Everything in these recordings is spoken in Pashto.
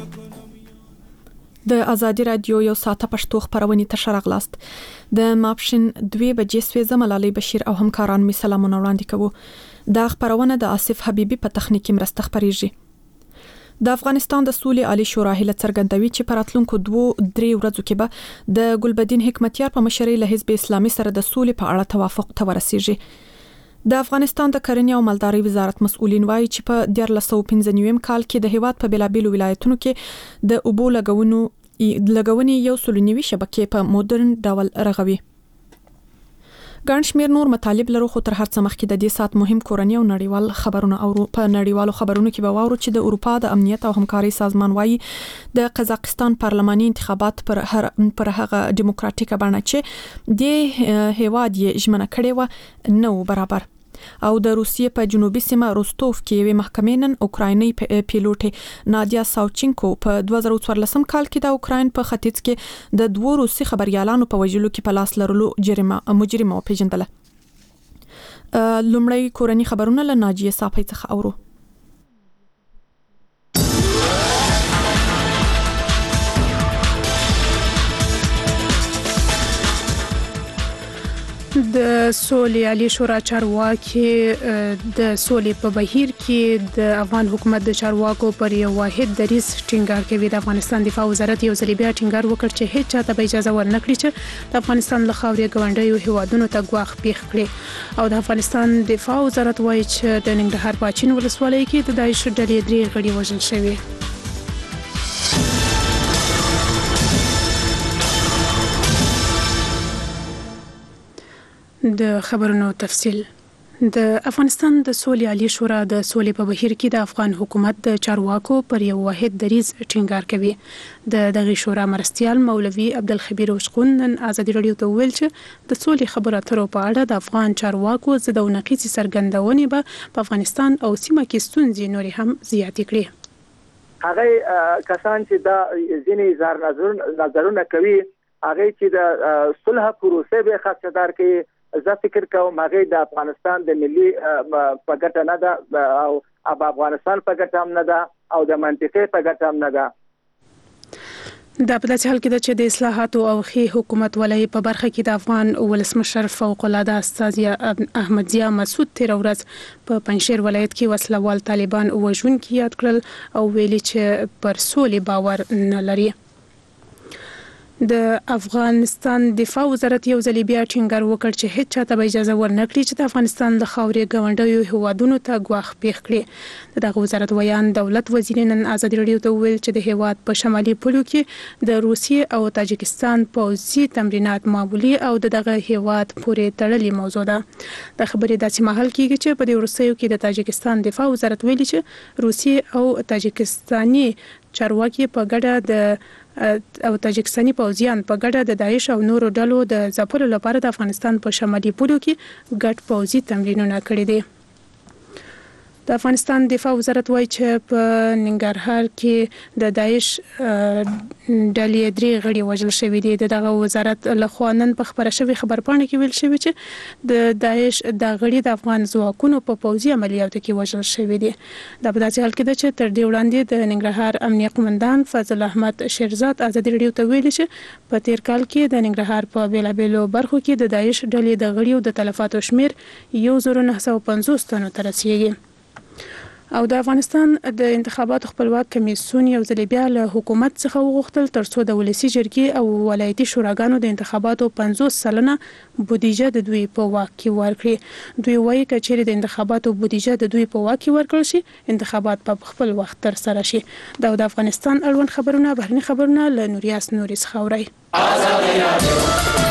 د ازادي رادیو یو ساعته پښتو خبرونه ته راغلاست. د ماپښین 2 بجې سوي زملالي بشیر او همکاران می سلامونه وړاندې کوو. د خبرونه د آصف حبیبي په تخنیکی مرسته خبريږي. د افغانستان د سولې عالی شورا هله څرګندوي چې په راتلونکو 2-3 ورځو کې به د ګلبدین حکمتیار په مشرۍ له حزب اسلامي سره د سولې په اړه توافق ته ورسیږي. د افغانستان د کرنې او مالدارۍ وزارت مسؤلین وایي چې په 1995 کال کې د هیواد په بلابیلو ولایتونو کې د اوبو لګونې یو سلونیوي شبکې په مدرن ډول رغوي. ګڼ شمېر نور مطالب لرو، خو تر هر څه مخکې د دې سات مهم کورنۍ او نړیوال خبرونه او په نړیوالو خبرونو کې به واورو چې د اروپا د امنیت او همکاري سازمان وایي د قزاقستان پارلماني انتخابات پر هغه دیموکراتیکه بڼه چې د هیواد یې ژمنه کړې و نو برابر. او د روسیې په جنوبي سیمه روستوف کې یوې محکمې نن اوکرایني پیلوټ نادیا ساوچینکو په 2014 کال کې د اوکراین په ختیځ کې د 2 روسي خبريالانو په وژلو کې په لاس لرلو مجرمه پیژندله. لومړی کورنۍ خبرونه له ناجیه صافی څخه اورو. د سولې عالی شورا چارواکي د سولې په بهیر کې د افغان حکومت د چارواکو پر یو واحد دریځ ټینګار کوي. د افغانستان دفاع وزارت یو ځل بیا ټینګار وکړ چې هیڅ چاته به اجازه ورنکړي چې د افغانستان له خاورې ګاونډیو هیوادونو ته ګواښ پیښ کړي. او د افغانستان دفاع وزارت وایي چې د ننګرهار په اچین ولسوالۍ کې د داعش ډلې 3 غړي وژل شوي. د خبرونو تفصیل. د افغانستان د سولې عالی شورا د سولې په بهیر کې د افغان حکومت د چارواکو پر یو واحد دریځ ټینګار کوي. د دغه شورا مرستیال مولوي عبدالخبیر وشقون نن ازادي رادیو ته ویل چې د سولې خبرو اترو په اړه د افغان چارواکو زده او نقیصي څرګندونې به په افغانستان او سیمه کې ستونزې نورې هم زیاتې کړي. هغه کسان چې دا ځینې نظرونه کوي هغه چې د صلح پروسه به خدمتدار کوي، زه فکر کوم هغه د افغانستان د ملي په ګټه نه ده او افغانستان په ګټه هم نه ده او د منطقې په ګټه هم نه ده. دا په داسې حال کې ده چې د اصلاحاتو او ښې حکومت ولایي په برخه کې د افغان ولسمشر فوق العاده استاذ احمد ضیا مسعود تیر ورځ په پنجشیر ولایت کې وسلوال طالبان وژونکي یاد کړل او ویلي چې پر سولې باور نه لري. د افغانستان دفاع وزارت یو ځل بیا ټینګار وکړ چې هیڅ چاته به اجازه ورنکړي چې د افغانستان له خاورې ګاونډیو هیوادونو ته ګواښ پیښ کړي. دغه وزارت ویان دولت وزیر نن ازادي رادیو ته ویل چې د هیواد په شمالي پولو کې د روسیې او تاجکستان پوځي تمرینات معمولی او دغه هیواد پورې تړلې موضوع ده. د خبرې داسې مهال کېږي چې په دې وروستیو کې د تاجکستان دفاع وزارت ویلي چې روسیې او تاجکستاني چارواکي په ګډه او تاجکستاني پوځیان په ګډه د داعش او نورو ډلو د ځپلو لپاره د افغانستان په شمالي پولو کې ګډ پوځي تمرینونه کړي دي. د افغانستان دفاع وزارت وایي چې په ننګرهار کې د داعش ډلې 3 غړي وژل شوي دي. دغه وزارت لخوا نن په خبره شوی خبرپاڼه کې ویل شوی چې د داعش د غړي د افغان ځواکونو په پوځي عملیاتو کې وژل شوي دي. دا په داسې حال کې ده چې تر دې وړاندې د ننګرهار امنیه قومندان فضل احمد شیرزاد ازادي رادیو ته ویلي چې په تیر کال کې د ننګرهار په بیلابیلو برخو کې د داعش ډلې د غړیو د تلفاتو شمیر 1950 تنو ته رسیږي. او د افغانستان د انتخاباتو خپلواک کمیسیون یو ځل بیا له حکومت څخه وغوښتل ترڅو د ولسی جرګې او ولایتي شوراګانو د انتخاباتو 50% بودیجه د دوی په واک کې ورکړي. دوی وایي چې چیرې د انتخاباتو بودیجه د دوی په واک کې ورکړل شي انتخابات په خپل وخت تر سره شي. دا د افغانستان اړوند خبرونه بهرني خبرونه له نوریاس نوري څخه اوري.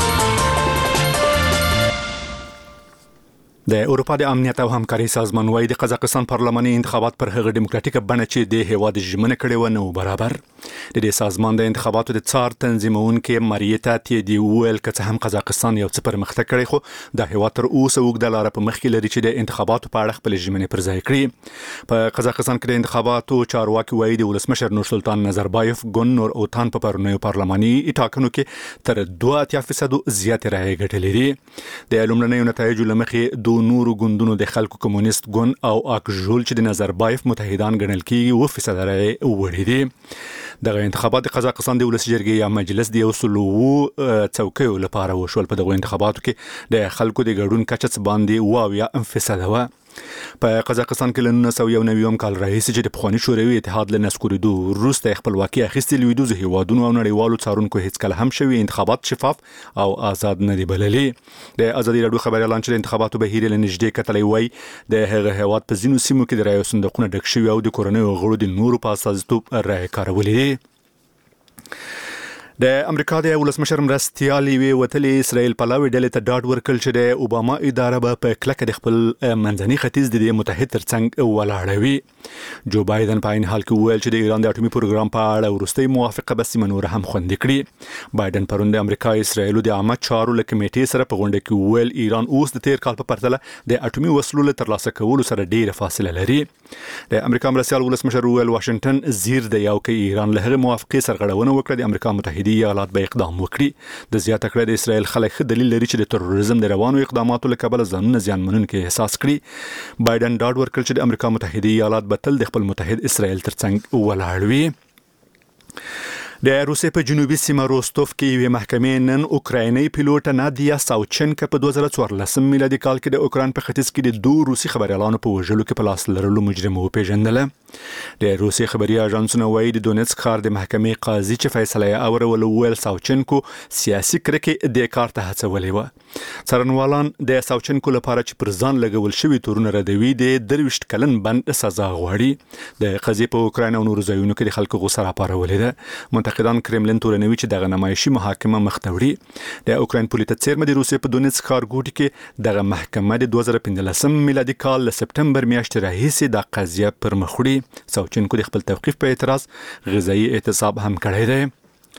د اروپا د امنیت او همکاري سازمان وايي د قزاقستان پارلماني انتخابات پر هغه دیموکراتیک بڼه چې د هیواد ژمنه کړې و نو برابر. د دې سازمان د انتخاباتو د څار تنظیمونکو ماریتا تیدی ویل چې هم قزاقستان یو څه پرمختګ کړی خو د هیواد تر اوسه وګړه لاره په مخ کې لري چې د انتخاباتو په اړه خپل ژمنې پر ځای کړي. په قزاقستان کې د انتخاباتو چارواکي وایي د ولسمشر نورسلطان نظربایف ګون نور اوتان په پرونیو پارلماني ټاکنو کې تر 2% زیات رایې ګټلې دي. د لومړنیو نتایجو لمخې د نورو ګوندونو د خلکو کمونیست ګوند او اکژول چې د نظربایف متحدان ګڼل کېږي 2% رایې وړي دي. دغه انتخابات د قزاقستان د ولسي جرګې یا مجلس د یوسلو څوکیو لپاره وشول. په دغه انتخاباتو کې د خلکو د ګډون کچه باندې 2% و. په قزاقستان کې له 1990 کال راهیسې چې د پخوانی شوروي اتحاد له نسکوریدو وروسته خپلواکي اخیستې لویدوز هیوادونو او نړیوالو څارونکو هیڅ کله هم شوی انتخابات شفاف او آزاد نه دي بللي. د ازادي راډیو خبري اعلان چې انتخاباتو بهیر له نږدې کتلې وای د هغه هیواد په ځینو سیمو کې د رایو صندوقونه ډک شوي او د کورنیو غړو د نورو په اساسیتوب رایې کارولې. د امریکا د ولسمشر مرستیال وی وتلې اسرائیل پلاوی ډلې ته ډاډ ورکړ چې د اوباما اداره به په کلکه د خپل منځني ختیځ د متحد ترڅنګ ولاړوي. جو بایدن په عین حال کې ویل چې د ایران د اټومي پروګرام په اړه وروستۍ موافقه به سیمه نور هم خوندي کړي. بایدن پرون د امریکا اسرائیل د عامه چارو له کمیټې سره په غونډه کې ویل ایران اوس د تیر کال په پرتله د اټومي وسلو له ترلاسه کولو سره ډیره فاصله لري. د امریکا مرستیال ولسمشر ویل واشنگټن زیر دی او کې ایران له هغه موافقه سرغړونه وکړه د امریکا متحده ایالات به اقدام وکړي. د زیاته کړه د اسرائیل خلک ښه دلیل لري چې د تروریزم د روانو اقداماتو له کبله ځانونه زیانمنونکي احساس کړي. بایدن ډاډ ورکړ چې د امریکا متحده ایالات به تل د خپل متحد اسرائیل ترڅنګ ولاړ وي. د روسیې په جنوبي سیمه روستوف کې یوه محکمې نن اوکرایني پیلوټ نادیا ساوچنکا په 2014 میلادي کال کې د اوکران په ختیځ کې د دوه روسي خبريالانو په وژلو کې په لاس لرلو مجرم وپیژندل. د روسي خبري اژانسونو وایي د دونیتسک ښار د محکمې قاضي چې فیصله یې اورول ویل ساوچنکو سیاسي کرکې د کار ته هڅولې و. څارنوالان د ساوچنکو لپاره چې پر ځان لګول شوی تورونه ردوي د 23 کلن بند سزا غواړي. د قضیې په اوکراین او نورو ځایونو کې د خلکو غوسه راپارولې ده. منتقدان کرملین تورنوي چې دغه نمایشي محاکمه مختوړي. د اوکراین پولیټ څیرمه د روسیې په دونیتسک ښارګوټي کې دغه محکمه د 2015 میلادي کال له سپټمبر میاشتې راهیسې د قضیه پر مخ وړي. ساوچنکو د خپل توقیف په اعتراض غذایی اعتصاب هم کړی دی.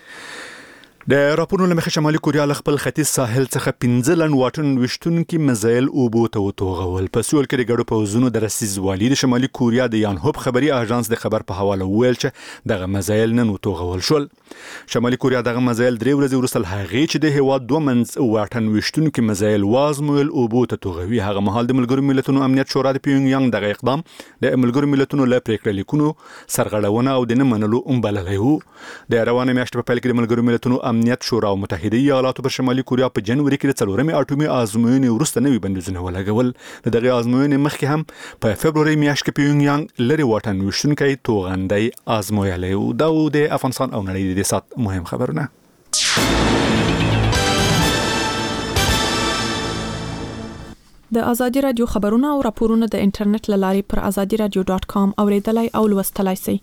د راپورونو لمخې شمالي کوریا له خپل ختیځ ساحل څخه 15 لن واټن وشتونکي میزایل اوبو ته وتوغول. په سول کې د ګډو پوځونو د رسیدوالي د شمالي کوریا د یانهوب خبري اژانس د خبر په حواله ویل چې دغه میزایل نن وتوغول شول. شمالي کوریا دغه میزایل 3 ورځې وروسته هغه چې د هیواد 2 منځ واټن وشتونکي میزایل وازمویل اوبو ته توغوي. هغه مهال د ملګرو ملتونو امنیت شورا د پیونګ یانګ دغه اقدام د ملګرو ملتونو له پریکړې لیکونو سرغړونه او د نه منلو بللی وو. د روانه میاشتې په پیل کې د ملګرو ملتونو امنیت شورا او متحده ایالاتو پر شمالي کوریا په جنوري کې د څلورمې اټومي ازموینې وروسته نوي بندیزونه ولګول. دغه ازموینې مخکې هم په فبروري میاشت کې پیونګ یانګ لري واټن وشتونکي توغندۍ ازمویلی وو. دا د افغانستان او نړۍ د سات مهم خبرونه. د ازادي رادیو خبرونه او راپورونه د انټرنیټ لارې پر azadiradio.com اوریدلای او لوستلای شئ.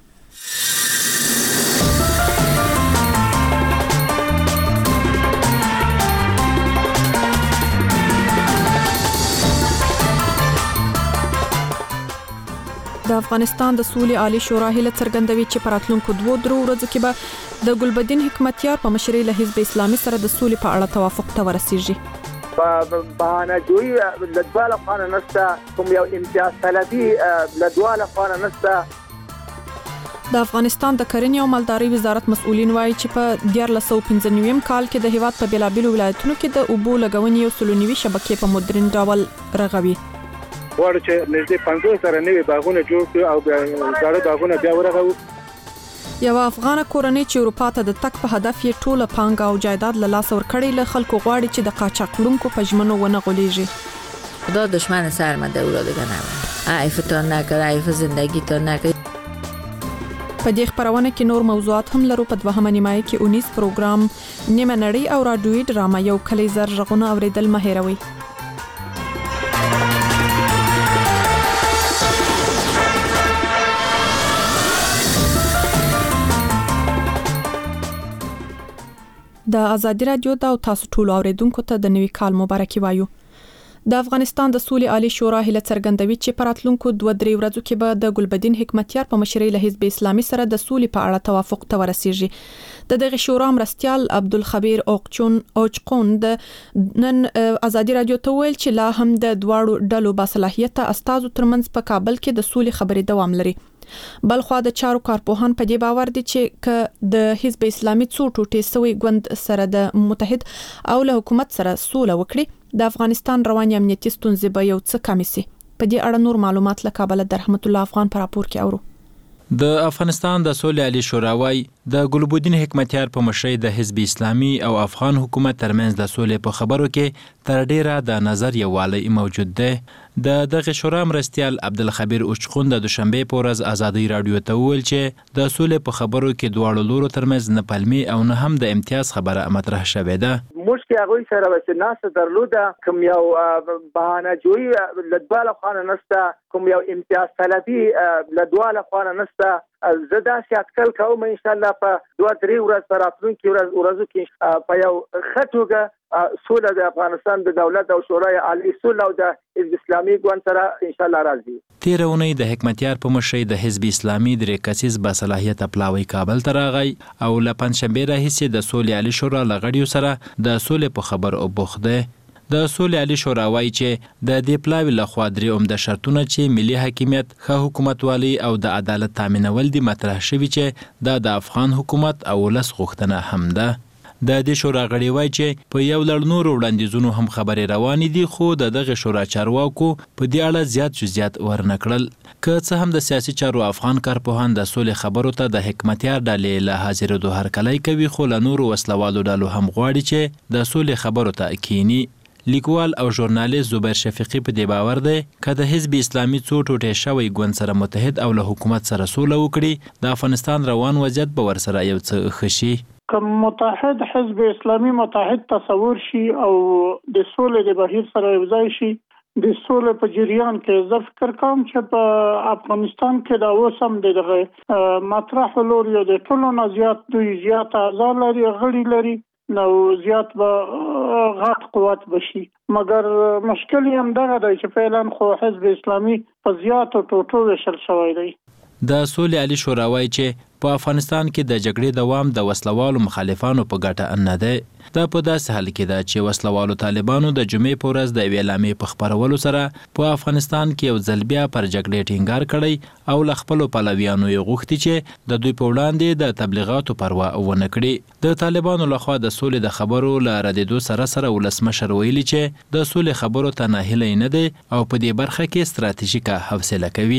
د افغانستان د سولې عالی شورا هله څرګندوي چې پراتلونکو 2 ورځو کې به د ګلبدین حکمتیار په مشرۍ له حزب اسلامي سره د سولې په اړه توافق ته ورسیږي. په بهانه جوړي لدواله خانه نسته کوم یو امتیاز طلبي لدواله خانه نسته. د افغانستان د کرنې او مالدارۍ وزارت مسؤلین وایي چې په 1995 کال کې د هیواد په بیلابیلو ولایتونو کې د اوبو لګونې او سلونیوي شبکې په مدرن ډول رغوي. وړ چې نږدې 50 سره نوي باغونه جوړ کړو او زاړه باغونه بیا ورغو. یو افغان کورنۍ چې اروپا ته د تک په هدف یې ټوله پانګه او جایداد له لاس ورکړې له خلکو غواړي چې د قاچاقونکو په ژمنو ونه غولېږي. خدا دشمن سرمده او را دیگه نبود. عیفتان نکرد، عیف زندگیتان نکرد. په دې خبرونه کې نور موضوعات هم لرو. په دوهمه نیمایي کې 19 پروګرام نیمه نړۍ او رادیوي ډرامه یو کلی زر غږونه اوریدل مه هېروئ. د ازادي رادیو دا او تاسو ټول اوریدونکو ته د نوي کال مبارکي وایو. د افغانستان د سولې عالی شورا هله څرګندوي چې پراتلونکو 2-3 ورځو کې به د ګلبدین حکمتیار په مشرۍ له حزب اسلامي سره د سولې په اړه توافق ته ورسیږي. د دغه شورا مرستيال عبدالخبیر اوچقون د نن ازادي رادیو ته ویل چې لا هم د دواړو ډلو باصلاحیته استازو ترمنځ په کابل کې د سولې خبرې دوام لري. بلخوا د چارو کارپوهان په دې باور دي چې ک د حزب اسلامي څو ټوټې سوي ګوند سره د متحد او له حکومت سره سوله وکړي د افغانستان رواني امنیتي ستونزې به یو څه کم شي. په دې اړه نور معلومات له کابل د رحمت الله افغان پر راپور کې اورو. د افغانستان د سولې عالی شورا وايي د ګلبدین حکمتیار په مشرۍ د حزب اسلامي او افغان حکومت ترمنځ د سولې په خبرو کې تر ډیره د نظر یووالی موجود دی. د دغه شورا مرستيال عبدالخبیر اوچقون د دوشنبه په ورځ ازادي رادیو ته ویل چې د سولې په خبرو کې دواړو لورو ترمنځ نه پلمي او نه هم د امتیاز خبره مطرح شوې ده. مشکل هغه سره چې ناس درلوده کوم یو بهانه جوړي لدواله خانه نسته کوم یو امتیاز طلبي لدواله خانه نسته زدا شاتکل کوم ان شاء الله په 2-3 ورځې راتلونکي ورځو کې په یو خټوګه سوله د افغانستان د دولت او شورای عالی سوله او د حزب اسلامي ګوند سره ان شاء الله راځي. تیرونی د حکمتیار په مشرۍ د حزب اسلامي د ریکاسیز باصلاحیت پلاوی کابل ته راغی او له پنځشنبه راهیسې د سولې عالی شورا لغړیو سره د سولې په خبر او بوخده. د سولې عالی شورا وايي چې د دې پلاوی له خوا درې عمده شرطونه چې ملي حاکمیت، ښه حکومتوالي او د عدالت تامینول دي مطرح شوي چې د افغان حکومت او ولس غوښتنه هم ده. د دې شورا غړي وایي چې په یو لړ نورو وړاندیزونو هم خبرې روانې دي خو د دغه شورا چارواکو په دې اړه زیات جزئیات ورنکړل. که څه هم د سیاسي چارو افغان کارپوهان د سولې خبرو ته د حکمتیار ډلې له حاضرېدو هرکلی کوي خو له نورو وسلوالو ډلو هم غواړي چې د سولې خبرو ته کینی. لیکوال او ژورنالیست زبیر شفیقی په دې باور دی که د حزب اسلامي څو ټوټې شوی ګوند سره متحد او له حکومت سره سوله وکړي د افغانستان روان وضعیت به ورسره یو څه ښه شي. که متحد حزب اسلامي متحد تصور شي او د سولې د بهیر سره یوځای شي د سولې په جریان کې زه فکر کوم چې په افغانستان کې دا اوس هم دغه مطرح لوري د ټولو نه زیات دوی زیات اعضا لري غړي لري نو زیات به غټ قوت بشي مګر مشکل هم دغه دی چې فعلا خو حزب اسلامي په زیاتو ټوټو ویشل شوی دی. د سولې عالی شورا وايي چې په افغانستان کې د جګړې دوام د وسلوالو مخالفانو په ګټه نه دی. دا په داسې حال کې ده چې وسلوالو طالبانو د جمعې په ورځ د اعلامیې په خپرولو سره په افغانستان کې یو ځل بیا پر جګړې ټینګار کړی او له خپلو پلویانو یې غوښتي چې د دوی په وړاندې د تبلیغاتو پروا ونه کړي. د طالبانو لخوا د سولې د خبرو له ردېدو سره ولسمشر ویلي چې د سولې خبرو ته ناهیلی نه دی او په دې برخه کې ستراتیژیکه حوصله کوي.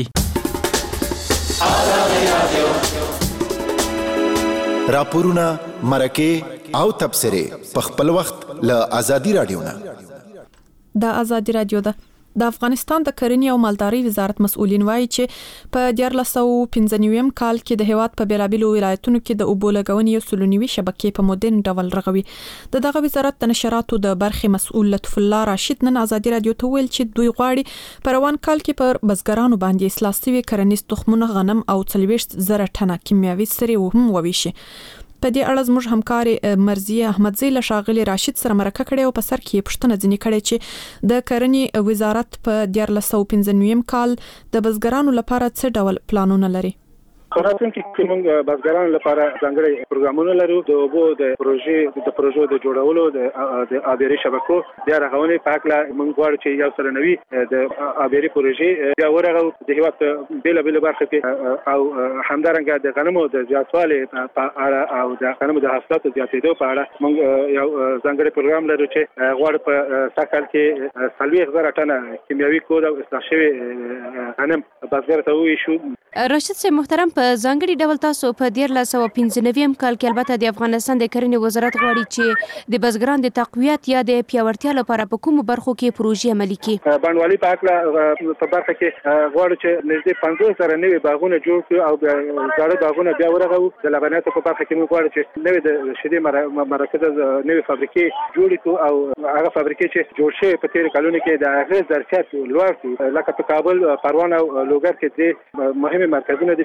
راپورونه، مرکې او تبصرې په خپل وخت له ازادي رادیو نه. د ازادي رادیو ده د افغانستان د کرنې او مالدارۍ وزارت مسؤلین وایي چې په 1495 کال کې د هیواد په بیلابیلو ولایتونو کې د اوبو لګونې یو سلونیوي شبکې په مدن ډول رغوي. دغه وزارت د نشراتو د برخې مسؤل لطف الله راشد نن ازادي رادیو ته ویل چې دوی غواړي په روان کال کې پر بزګرانو باندې اصلاح شوي کرنیز تخمونه، غنم او 40,000 ټنه کیمیاوي سرې هم وویشي. په دې اړه زموږ همکار مرزیه احمدزی له ښاغلي راشد سره مرکه کړې او په سر کې پوښتنه ځینې کړې چې د کرنې وزارت په 1495 کال د بزګرانو لپاره څه ډول پلانونه لري. راتلونکي کې موږ بزګرانو لپاره ځانګړي پروګرامونه لرو د اوبو د پروژو د جوړولو د آبیاري شبکو بیا رغونې په هکله موږ غواړو چې یو سره نوي د آبیاري پروژې بیا ورغو د هیواد په بیلابیلو برخو کې او همدارنګه د غنمو د زیاتوالي په اړه او د غنمو د حاصلاتو زیاتېدو په اړه موږ یو ځانګړي پروګرام لرو چې غواړو په سږ کې 40,000 ټنه کیمیاوي کود او اصلاح شوي غنم بزګر ته وویشو. راشد صاحب محترم، په ځانګړي ډول تاسو په 1495 کال کې البته د افغانستان د کرنې وزارت غواړي چې د بزګرانو د تقویت یا د پیاوړتیا لپاره په کومو برخو کې پروژې عملي کړي. بڼوالي په هکله په برخه کې غواړو چې نږدې 50,000 نوي باغونه جوړ کړو او زاړه باغونه بیا ورغو. د لبنیاتو په برخه کې موږ غواړو چې نوي د شیدې مرکز نوي فابریکې جوړ کړو او هغه فابریکې چې جوړ شوي په تیر کلونو کې د هغې ظرفیت لوړ کړو. لکه په کابل، پروان او لوګر کې درې مهمه مرکزونه دي چې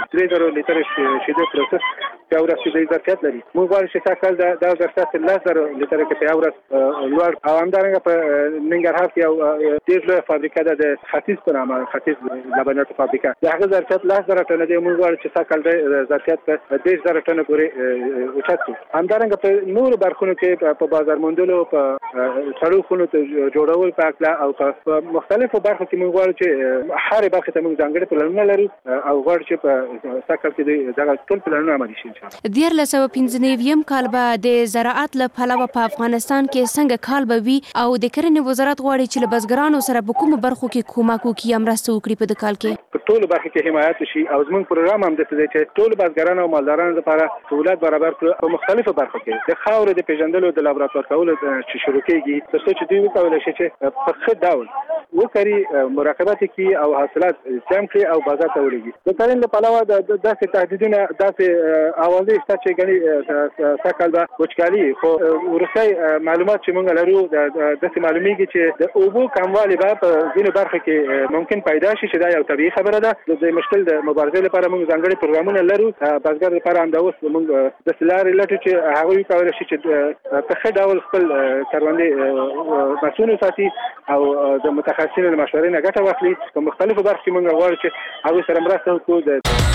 3000 لیتر شیدې پروسس په ورځ کې ظرفیت لري. موږ غواړو چې ساکل د ظرفیت 10,000 لیتر کې په ورځ لوړ او همدارنګه په ننګرهار کې یو ډېر لوی فابریکه ده د ختیځ په نامه ختیځ لبنیاتو فابریکه. د هغه ظرفیت 10,000 ټنه دی. موږ غواړو چې ساکل د ظرفیت په 10,000 ټنه پورې اوچت شي. همدارنګه په نورو برخونو کې په بازار موندلو په سړکونو ته جوړول په اړه او په مختلفو برخو کې موږ غواړو چې هر برخه ته موږ ځانګړي پلانونه لرو او غواړو چې په ساکل کې دغه ټول پلانونه عملي شي. 2015 کال به د زراعت له پلوه په افغانستان کې څنګه کال به وي او د کرنې وزارت غواړي چې له بزګرانو سره په کومو برخو کې کومک وکړي امرسته وکړي په د کال کې په ټولو برخو کې حمایت شي او زموږ پروګرام هم د دې چې ټول بزګرانو او مالدارانو لپاره سہولت برابر کړو په مختلفو برخو کې د خاورې د پیژندلو د لابراتوار کولو چې شروع کیږي تر څو چې دوی وکولای شي چې په ښه ډول وکړي مراقبت کوي او حاصلات جمع کړي او بازار ته وړي. د کرنې په پلوه د داسې تهدیدونه داسې اوازې شته چې ګڼي ساکل به وچکالي خو وروستي معلومات چې موږ لرو د داسې معلومیږي چې د اوبو کموالی به په ځینو برخو کې ممکن پیدا شي چې دا یو طبیعي خبره ده. د مشکل د مبارزې لپاره موږ ځانګړي پروګرامونه لرو. بزګر لپاره هم دا اوس موږ د لارې لټو چې هغوی وکولی شي چې په ښه ډول خپل کروندې مسؤل وساتي او د متخصصینو له مشورې نه ګټه واخلي. په مختلفو برخو کې موږ غواړو چې هغوی سره مرسته وکړو.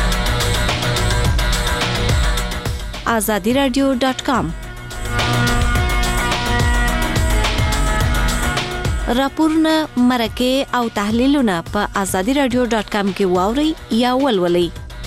azadiradio.com راپورونه مرکه او تحلیلونه په azadiradio.com کې واوري یا ولولئ.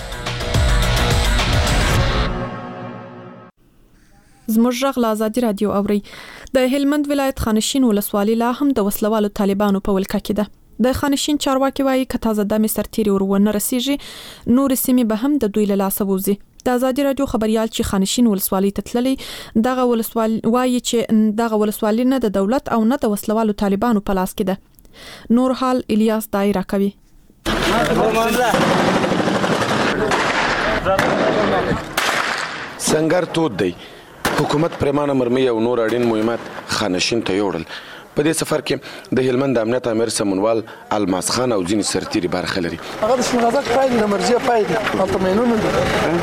زموږ غږ له ازادي رادیو اوري. د هلمند ولایت خانشین ولسوالۍ لا هم د وسلوالو طالبانو په ولکه کې ده. د خانشین چارواکي وايي که تازه د سرتیري ورونه رسیږي نور سیمې به هم د دوی له لاسه ووزي. د ازادي رادیو خبريال چې خانشین ولسوالۍ ته تللی دغه ولسوالۍ وايي چې دغه ولسوالۍ نه د دولت او نه د وسلوالو طالبانو په لاس کې ده. نور حال الیاس دایره کوي. سنگر تود دی حکومت پرمانه مرمي او نور اړین مهمات خانشین ته یوړل. په دې سفر کې د هلمند امنیت امیر سمونوال الماس خان او ځینې سرتیري برخه لري. هغه د شمغازک پای د مرجع پای دی هلته مینونه دي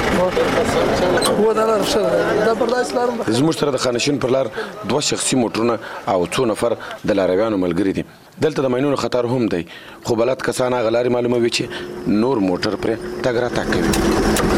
هو دا لاره دا برداشت لرم. زموږ سره د خانشین پر لار 2 شخصي موټرونه او 2 نفر د لارویانو ملګري دي. دلته د مینونو خطر هم دی خو بلد کسان هغه لارې معلوموي چې نور موټر پر تګ راتګ کوي.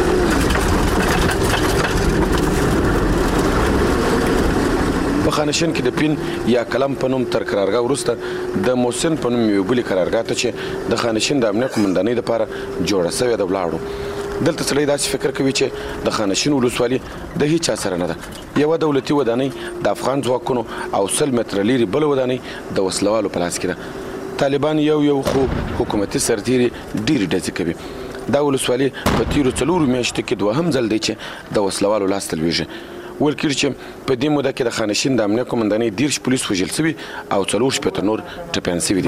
په خانشین کې د پین یا کلم په نوم تر قرارګاه وروسته د محسن په نوم یو بلې قرارګاه ته چې د خانشین د امنیت قومندانۍ لپاره جوړه شوې ده ولاړو. دلته سړی داسې فکر کوي چې د خانشین ولسوالۍ د هیچا سره نه ده. یوه دولتي ودانۍ د افغان ځواکونو او 100 متره لرې بله ودانۍ د وسلوالو په لاس کې ده. طالبان یو خو حکومتي سرتیري ډېرې ډزې کوي. دا ولسوالۍ په تیرو 4 میاشتو کې دوهم ځل دی چې د وسلوالو لاس ته لویږي. ویل کېږي چې په دې موده کې د خانشین د امنیت قومندانۍ 10 پولیس وژل شوي او 4 شپېته نور ټپیان شوي دي.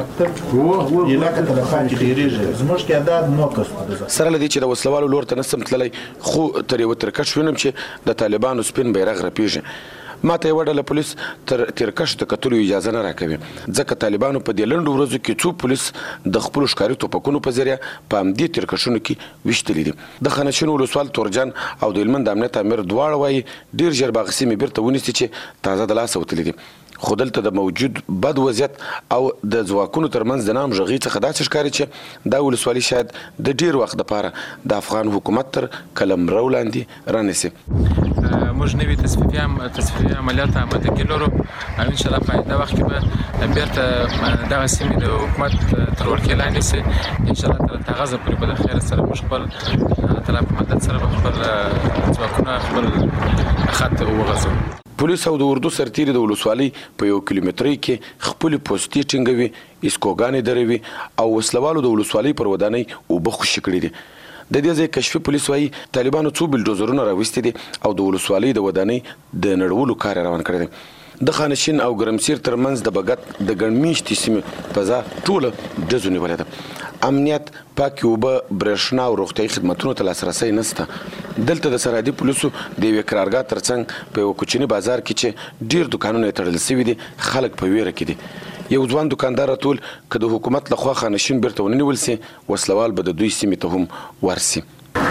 سره له دې چې د وسلوالو لور ته نسم تللی خو تر یوه ترکش وینم چې د طالبانو سپین بیرغ رپېږي. ما ته یوه ډله پولیس تر ترکش ته کتلو اجازه نه راکوي ځکه طالبانو په دې لنډو ورځو کې څو پولیس د خپلو ښکاري توپکونو په ذریعه په همدې ترکشونو کې ویشتلي دي. د خانشین ولسوال تورجان او د هلمند امنیت امیر دواړه وایي ډېر ژر به هغه سیمې بیرته ونیسي چې تازه د لاسه وتلي دي. خو دلته د موجود بد وضعیت او د ځواکونو ترمنځ د نام غږی څخه داسې ښکاري چې دا ولسوالي شاید د ډیر وخت لپاره د افغان حکومت تر قلمرو لاندې رانیسي. موږ نوې تصفیه عملیات آماده کې لرو او ان شاء الله په دا وخت کې به بیرته دغه سیمې د حکومت تر ولکې لاندې سي. ان شاء الله تر تغذر پورې به د خیر سره موږ خپل الله تعالی په مدد سره خپل ځواکونه خپل خط وغځو. پولیس او د اردو سرتیري د ولسوالۍ په 1 کیلومترۍ کې خپل پوستې ټینګوي اسکوګانې دروي او وسلوالو د ولسوالۍ پر ودانۍ اوبه خوشي کړي دي. د دې ځای کشفي پولیس وايي طالبانو څو بلډوزرونه راوستي دي او د ولسوالۍ د ودانۍ د نړولو کار روان کړی دی. د خانشین او ګرمسیر ترمنځ د بګت د ګڼمیشتې سیمې فضا ټوله ډزو نیولې ده. امنیت پاکې اوبه برېښنا او روغتیایي خدمتونو ته لاسرسی نشته. دلته د سرحدي پولیسو د یوې قرارګاه ترڅنګ په یوه کوچني بازار کې چې ډېر دوکانونه یې تړل شوي دي خلک په ویره کې دي. یو ځوان دکاندار راټول که د حکومت لخوا خانشین بیرته ونه نیول سي وسلوال به د دوی سیمې ته هم ورسي.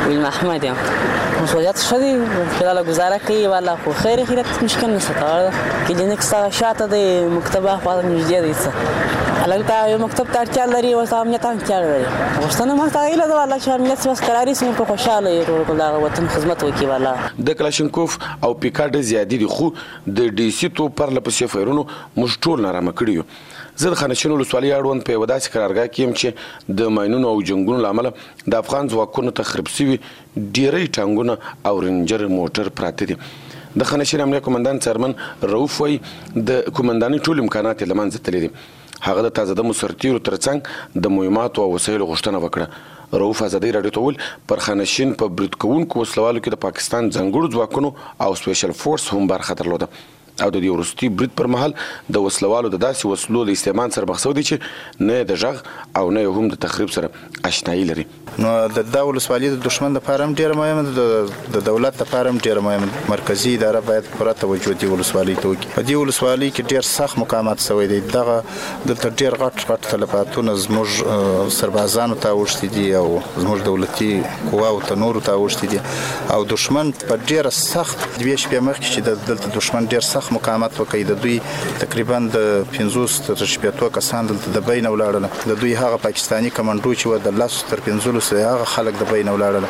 ویل محمد یم مسئولیت شدی خلال گزاره کوي والا خو خیر خیرت مشکل نشته کلینیک سره شاته د مکتبه خو نږدې دی څه البته یو مکتب ته اړتیا لري او امنیت هم اړتیا لري غوښتنه ما ته ایله ده والا چې امنیت بس قراري سم په خوشاله یو ټول د وطن خدمت وکي والا د کلاشینکوف او پیکارډ زیادی دي خو د ډي سي تو پر لپسې فیرونو مش ټول نارامه کړیو زه د خانشین ولسوالۍ اړوند په وداسې قرارګاه کې يم چې د ماينونو او جنگونو لامل د افغان ځواکونو تخریب شوی ډیری ټانګونه او رنجر موټر پراته دي د خانشین امنیه کمانډان چیرمن رؤف وای د کمانډاني ټول امکانات لمنځه تللي دي هغه د تازه د مسرتیرو ترڅنګ د مهمات او وسایل غوښتنه وکړه رؤف ازادي رادیو ته ول پر خانشین په برید کوونکو وسلوالو کې د پاکستان ځنګړو ځواکونو او سپیشل فورس هم برخه درلوده او د دې ورستي برید پر مهال د وسلوالو د داسې وسلو د استعمال سره مخسودي چې نه د ژغ او نه هم د تخریب سره آشنایي لري نو د ولسوالۍ د دشمن لپاره هم ډیره مهمه ده د دولت لپاره هم ډیره مهمه مرکزی اداره باید پوره توجه دی ولسوالۍ ته وکړي په دې ولسوالۍ کې ډیر سخت مقاومت شوی دی دغه د ډیر غټ تلفاتونه زموږ سربازانو ته وشتي دي او زموږ دولتي قواو ته نور ته وشتي دي او دشمن په ډیر سخت دوی شپه مخکې چې د دشمن ډیر سخت مقاومت وکړي د دوی تقریبا د 50 تر 80 کسان د بین ولاړل د دوی هغه پاکستانی کمانډو چې و د 10 تر 15 هغه خلک د بین ولاړل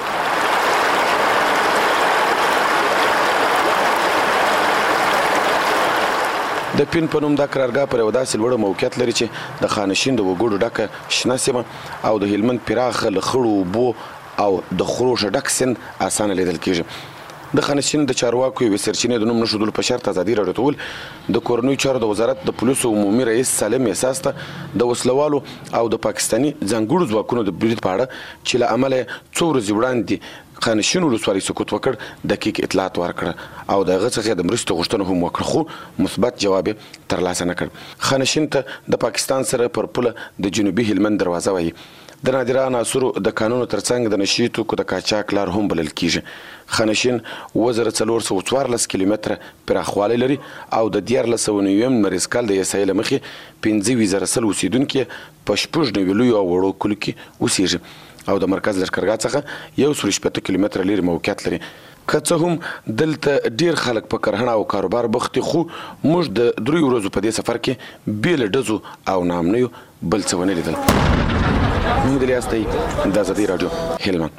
د پین په نوم د قرارګاه پر وداسې لوړ موقعیت لري چې د خانشین د وګړو ډکه شنه سیمه او د هلمند پراخه لخړو بو او د خروش ډک سن اسانه لیدل کیږي د خانشین د چارواکو یو سرچینه د نوم نشودل په شرط ازادي راډیو ټول د کورنوي چارو د وزارت د پولیسو عمومي رئیس سالم احساس ته د وسلوالو او د پاکستانی ځنګړو ځواکونو د برید په اړه چې له عمله څو ورځې وړاندې خانشین ولسوالۍ سکوت وکړ دقیق اطلاعات ورکړه او د غڅغه د مرستو غوښتنه هم وکړه خو مثبت جواب ترلاسه نه کړ خانشین ته د پاکستان سره پر پوله د جنوبي هلمند دروازه وایي د نادره عناصرو د قانونو ترڅنګ د نشي توکو د قاچاق لار هم بلل کیږي خانشین 1414 کیلومتره پراخوالی لري او د 1490 مریض کال د اسرائیل مخې 15000 اوسیدونکو په شپږ نیولو او وړو کلو کې اوسېږي او د مرکز لشکرګاه څخه 140 کیلومتره لري موقعیت لري که څه هم دلته ډیر خلک په کرهڼه او کاروبار بوخت خو موږ د 3 ورځو په دې سفر کې بیل ډزو او نامنیو بل څه ونه لیدل موږ د ریاستي د ازادي رادیو هلمند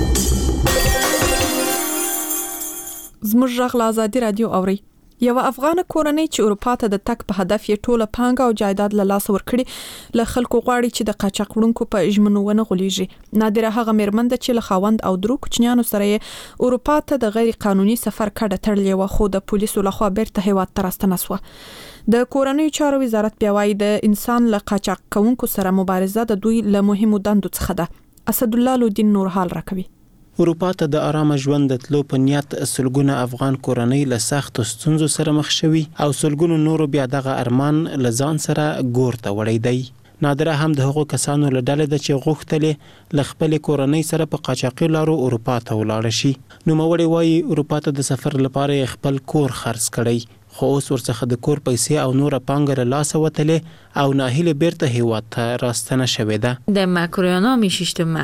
زموږ غږ له ازادي رادیو اوري یو افغان کورنۍ چې اروپا ته د تک په هدف یې ټوله پانګه او جایداد له لاس ورکړي له خلکو غواړي چې د قاچاق وړونکو په ژمنونه غولېږي نادره هغه میرمن ده چې له خاوند او درو کوچنیانو سره یې اروپا ته د غیر قانوني سفر کډه تړلې و خو د پولیسو لخوا بیرته هیواد ته راستنه شوه د کورنۍ چارو وزارت بیا وايي د انسان له قاچاق کوونکو سره مبارزه د دوی له مهمو دندو څخه ده اسد الله لودین نورحال راکوي اروپا ته د آرام ژوند د تلو په نیت سلګونه افغان کورنۍ له سخت ستونزو سره مخ شوي او سلګونو نورو بیا دغه ارمان له ځان سره ګور ته وړی دی نادره هم د هغو کسانو له ډلې ده چې غوښتلې له خپلې کورنۍ سره په قاچاقي لارو اروپا ته ولاړ شي نوموړی وایي اروپا ته د سفر لپاره خپل کور خرڅ کړی خو اوس ورڅخه د کور پیسې او نور پانګه له لاسه وتلې او ناهیله بیرته هیواد ته راستنه شوې ده د ماکرویانا میششتم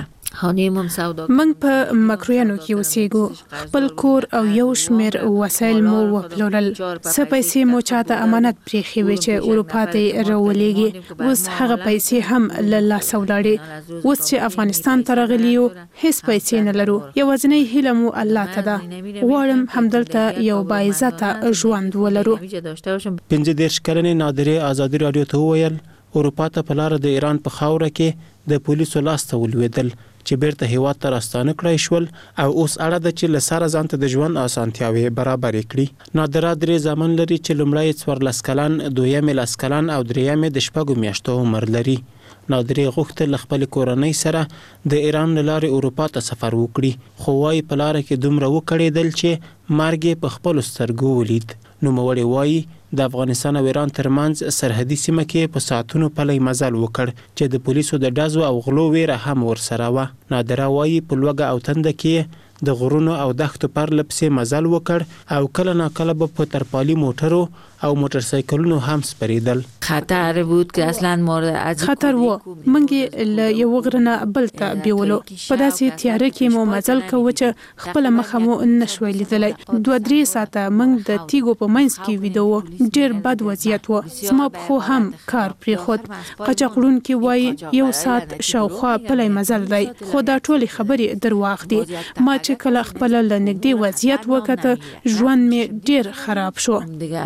من په مکرویانو کې اوسېګو خپل کور او یو شمیر وسایل مو وپلورل څه پیسې مو چاته امانت پرېښې وې چې اروپا ته راولېږي اوس هغه پیسې هم له لاسه ولاړې اوس چې افغانستان ته راغلي یو هیڅ پیسې نه لرو یوازینۍ هیله مو الله ته ده غواړم همدلته یو باعزته ژوند ولرو 15 کلنې نادره ازادي رادیو ته وویل اروپا ته په لار د ایران په خاوره کې د پولیسو لاس ته ولوېدل چې بیرته هیواد ته راستانه کړی شول او اوس اړه ده چې له سره ځان ته د ژوند اسانتیاوې برابرې کړي نادره درې زامن لري چې لومړی 14 کلن دویم 10 کلن او دریم د 6 میاشتو عمر لري نادره غوښتل خپل کورنۍ سره د ایران لارې اروپا ته سفر وکړي خو وايي په لار کې دومره وکړېدل چې مرګ په خپل سترګو ولید نوموړی وايي د افغانستان او ایران ترمنځ سرحدي سیمه کې په ساعتونو پلی مزل وکړ چې د پولیسو د ډزو او غلو ویره هم ورسره و نادره وايي په لوګه او تنده کې د غرونو او دښتو پر لپسې مزل وکړ او کله ناکله به په ترپالي موټرو او موټر سایکلونو هم سپریدل. خطر بود که اصلا مورد خطر و منګي له یو غرنه بل ته بیولو په داسې تیاره کې مو مزل کوو چې خپل مخه مو نشوي لیدلای. 2-3 ساعته موږ د تیګو په منځ کې ویدو. ډیر بد وضعیت و. سما خو هم کار پرې خود. قاچاقړون کې وای 1 ساعت شاوخوا پلي مزل دی. خو دا ټولې خبرې درواغ دي. ما چې کله خپل لنګدي وضعیت وکړه ژوند می ډیر خراب شو.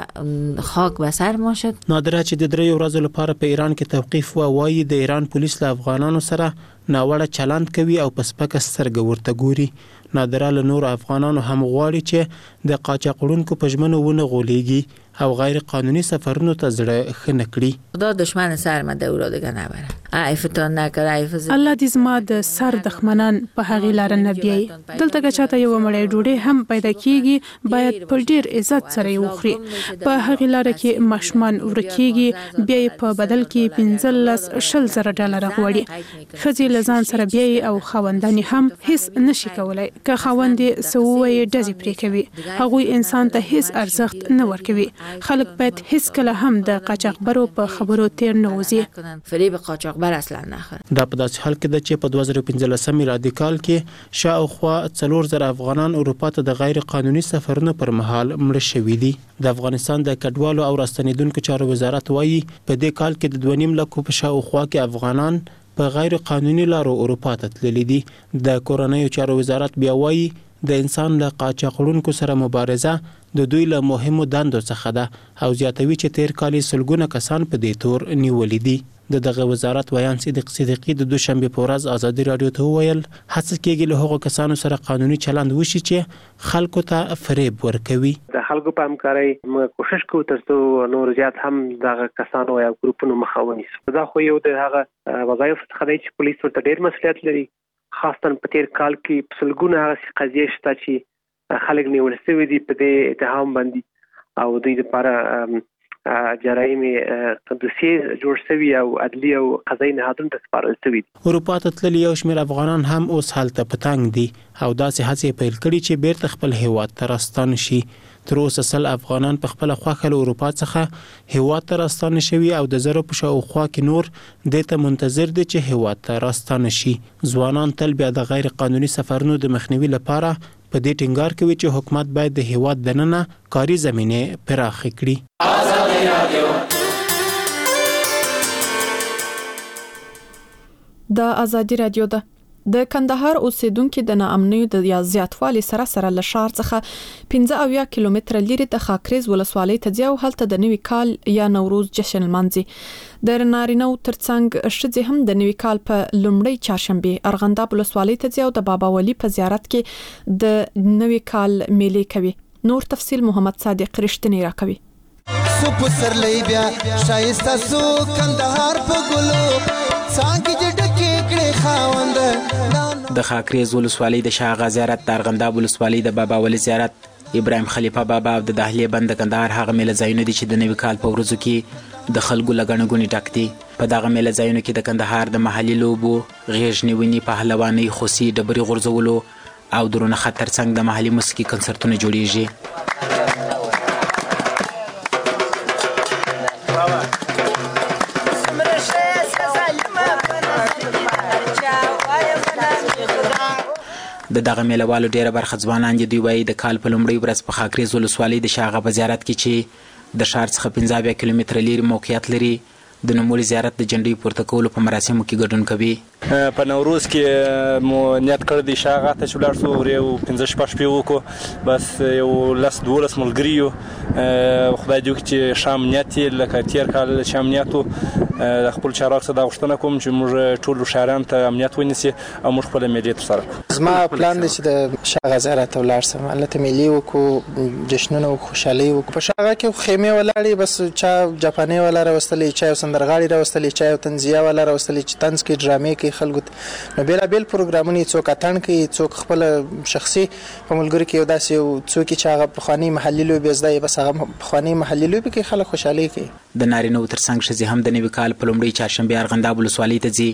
خاک به سر ما شد. نادره چې د 3 ورځې لپاره په ایران کې توقیف وایي د ایران پولیس له افغانانو سره ناوړه چلند کوي او په سپکه سترګه ورته ګوري. نادره له نور افغانانو هم غواړي چې د قاچاقړونکو په ژمنو ونه غولېږي او غیر قانونی سفرونو ته زړه ښه نه کړي. خدا دشمن سر ما دورا دیگه نبره. عیفتان نکړه عیف. الله دې زما د سر دښمنان په هغه لار نه بیاي. دلته که چاته یو مړی ډوډۍ هم پیدا کیږي باید په ډیر عزت سره یې وخوري. په هغه لار کې ماشومان ورکیږي بیا په بدل کې 15-20 زره ډالر غواړي. خځې لزان سره بیاي او خاوندان هم هیڅ نشي کولای. که خاوند سووي ډزې پرې کوي هغه انسان ته هیڅ ارزښت نه ورکوي. خلک باید هیڅ کله هم د قاچاقبرو په خبرو تیر نه وځي. فریب قاچاقبر اصلا نه خوري. دا په داسې حال کې د چې په 2015 میلادي کال کې شاوخوا 4000 افغانان اروپا ته د غیر قانوني سفرونو پر مهال مړ شوي دي. د افغانستان د کډوالو او راستنیدونکو چارو وزارت وایي په دې کال کې د 2.5 لکو په شاوخوا کې افغانان په غیر قانوني لارو اروپا ته تللي دي. د کورنیو چارو وزارت بیا وایي د انسان له قاچاقړونکو سره مبارزه د دوی له مهمو دندو څخه ده او زیاتوي چې تیر کال سلګونه کسان په دې تور نیولې دي. دغه وزارت ویان صدیق صدیقی د دوشنبه په ورځ آزادي رادیو ته وویل هڅه کېږي له هغو کسانو سره قانوني چلند وشي چې خلکو ته فریب ورکوي. د خلکو په همکارۍ موږ کوشش کوو ترڅو نور زیات هم دغه کسانو یا ګروپونو مخه ونیسو. دا خو یو د هغه وظایف څخه دی چې پولیس ورته ډېر مسؤلیت لري. خاصتاً په تیر کال کې سلګونه هغه قضیې شته چې خلک نیول شوي دي په دې اتهام باندې او دوی لپاره جرایم دوسیې جوړ شوي او عدلي او قضایي نهادونو ته سپارل شوي دي. اروپا ته تللي یو شمېر افغانان هم اوس هلته په تنګ دي او داسې هڅې پیل کړي چې بیرته خپل هیواد ته راستانه شي. تر اوسه 100 افغانان په خپل خوښه له اروپا څخه هیواد ته راستانه شوي او د زرو په شاوخوا کې نور دته منتظر دي چې هیواد ته راستانه شي. ځوانان تل بیا د غیر قانوني سفرونو د مخنیوي لپاره په دې ټینګار کوي چې حکومت باید د هیواد دننه کاري زمینه پراخ کړي. د ازادي رادیو د کندهار اوسیدونکو د ناامنیو د زیاتوالي سره له شهر څخه 15 کیلومتر لري د خاکریز ولسوالۍ ته ځي او هلته د نوي کال یا نوروز جشن لمانځي. د نارینو ترڅنګ شذې هم د نوي کال په لومړۍ چهارشنبه ارغنداب ولسوالۍ ته ځي او د بابا ولی په زیارت کې د نوي کال میلې کوي. نور تفصیل محمد صادق رښتینی راکوي. سو په سرلې بیا شایسته سو کندهار په ګلو څنګه ډکه کړي خاوند د خاکریز ولسوالۍ د شاه زیارت د ارغنداب ولسوالۍ د بابا ولی زیارت ابراهیم خلیفه بابا او د دهلیه بند کندهار هغه میله ځایونه دي چې د نوي کال په ورځو کې د خلکو لګڼه غونې ډک دي. په دغه میله ځایونو کې د کندهار د محلي لوبو غیږ نیونې پهلوانۍ خوسي ډبرې غورځولو او درونه خطر څنګ د محلي موسیقي کنسرتونه جوړیږي. د دغه میلوالو ډیره برخه ځوانان دي. دوی وایي د کال په لومړۍ ورځ په خاکریز ولسوالۍ د شاغه په زیارت کې چې د ښار څخه 15 کیلومتر لري موقعیت لري د نوموړي زیارت د جنډۍ پورته کولو په مراسمو کې ګډون کوي. په نوروز کې مو نیت کړی دی شاغه ته چې ولاړ شو یو 15 شپې وکړو بس یو 12 ملګري یو خدای دې چې شام نیت لکه تیر کال شام نیتو خپل چارواکو څخه دا غوښتنه کوم چې موږ ټول شهريان ته امنیت ونیسي او موږ خپل میلې ترسره کړو. زما پلان دی چې د شاغه زیارت ته ولاړ شم البته میلې وکړو جشنونه او خوشحالي وکړو. په شاغه کې خیمه ولاړې بس چا جاپاني ولا راوستلې چا سندرغاړي راوستلې چا تنزیه ولا راوستلې چې طنز کې ډرامې کې خلکو نو بیل پروګرامونه څوک اتن کوي څوک خپل شخصي په ملګری کې یو داسې یو څوک چې هغه پخوانی محلي لوبې زده بس هغه پخوانی محلي لوبې کې خلک خوشحالي کوي. د نارینو ترڅنګ شذې هم د نوي کال په لومړۍ چهارشنبه ارغنداب ولسوالۍ ته ځي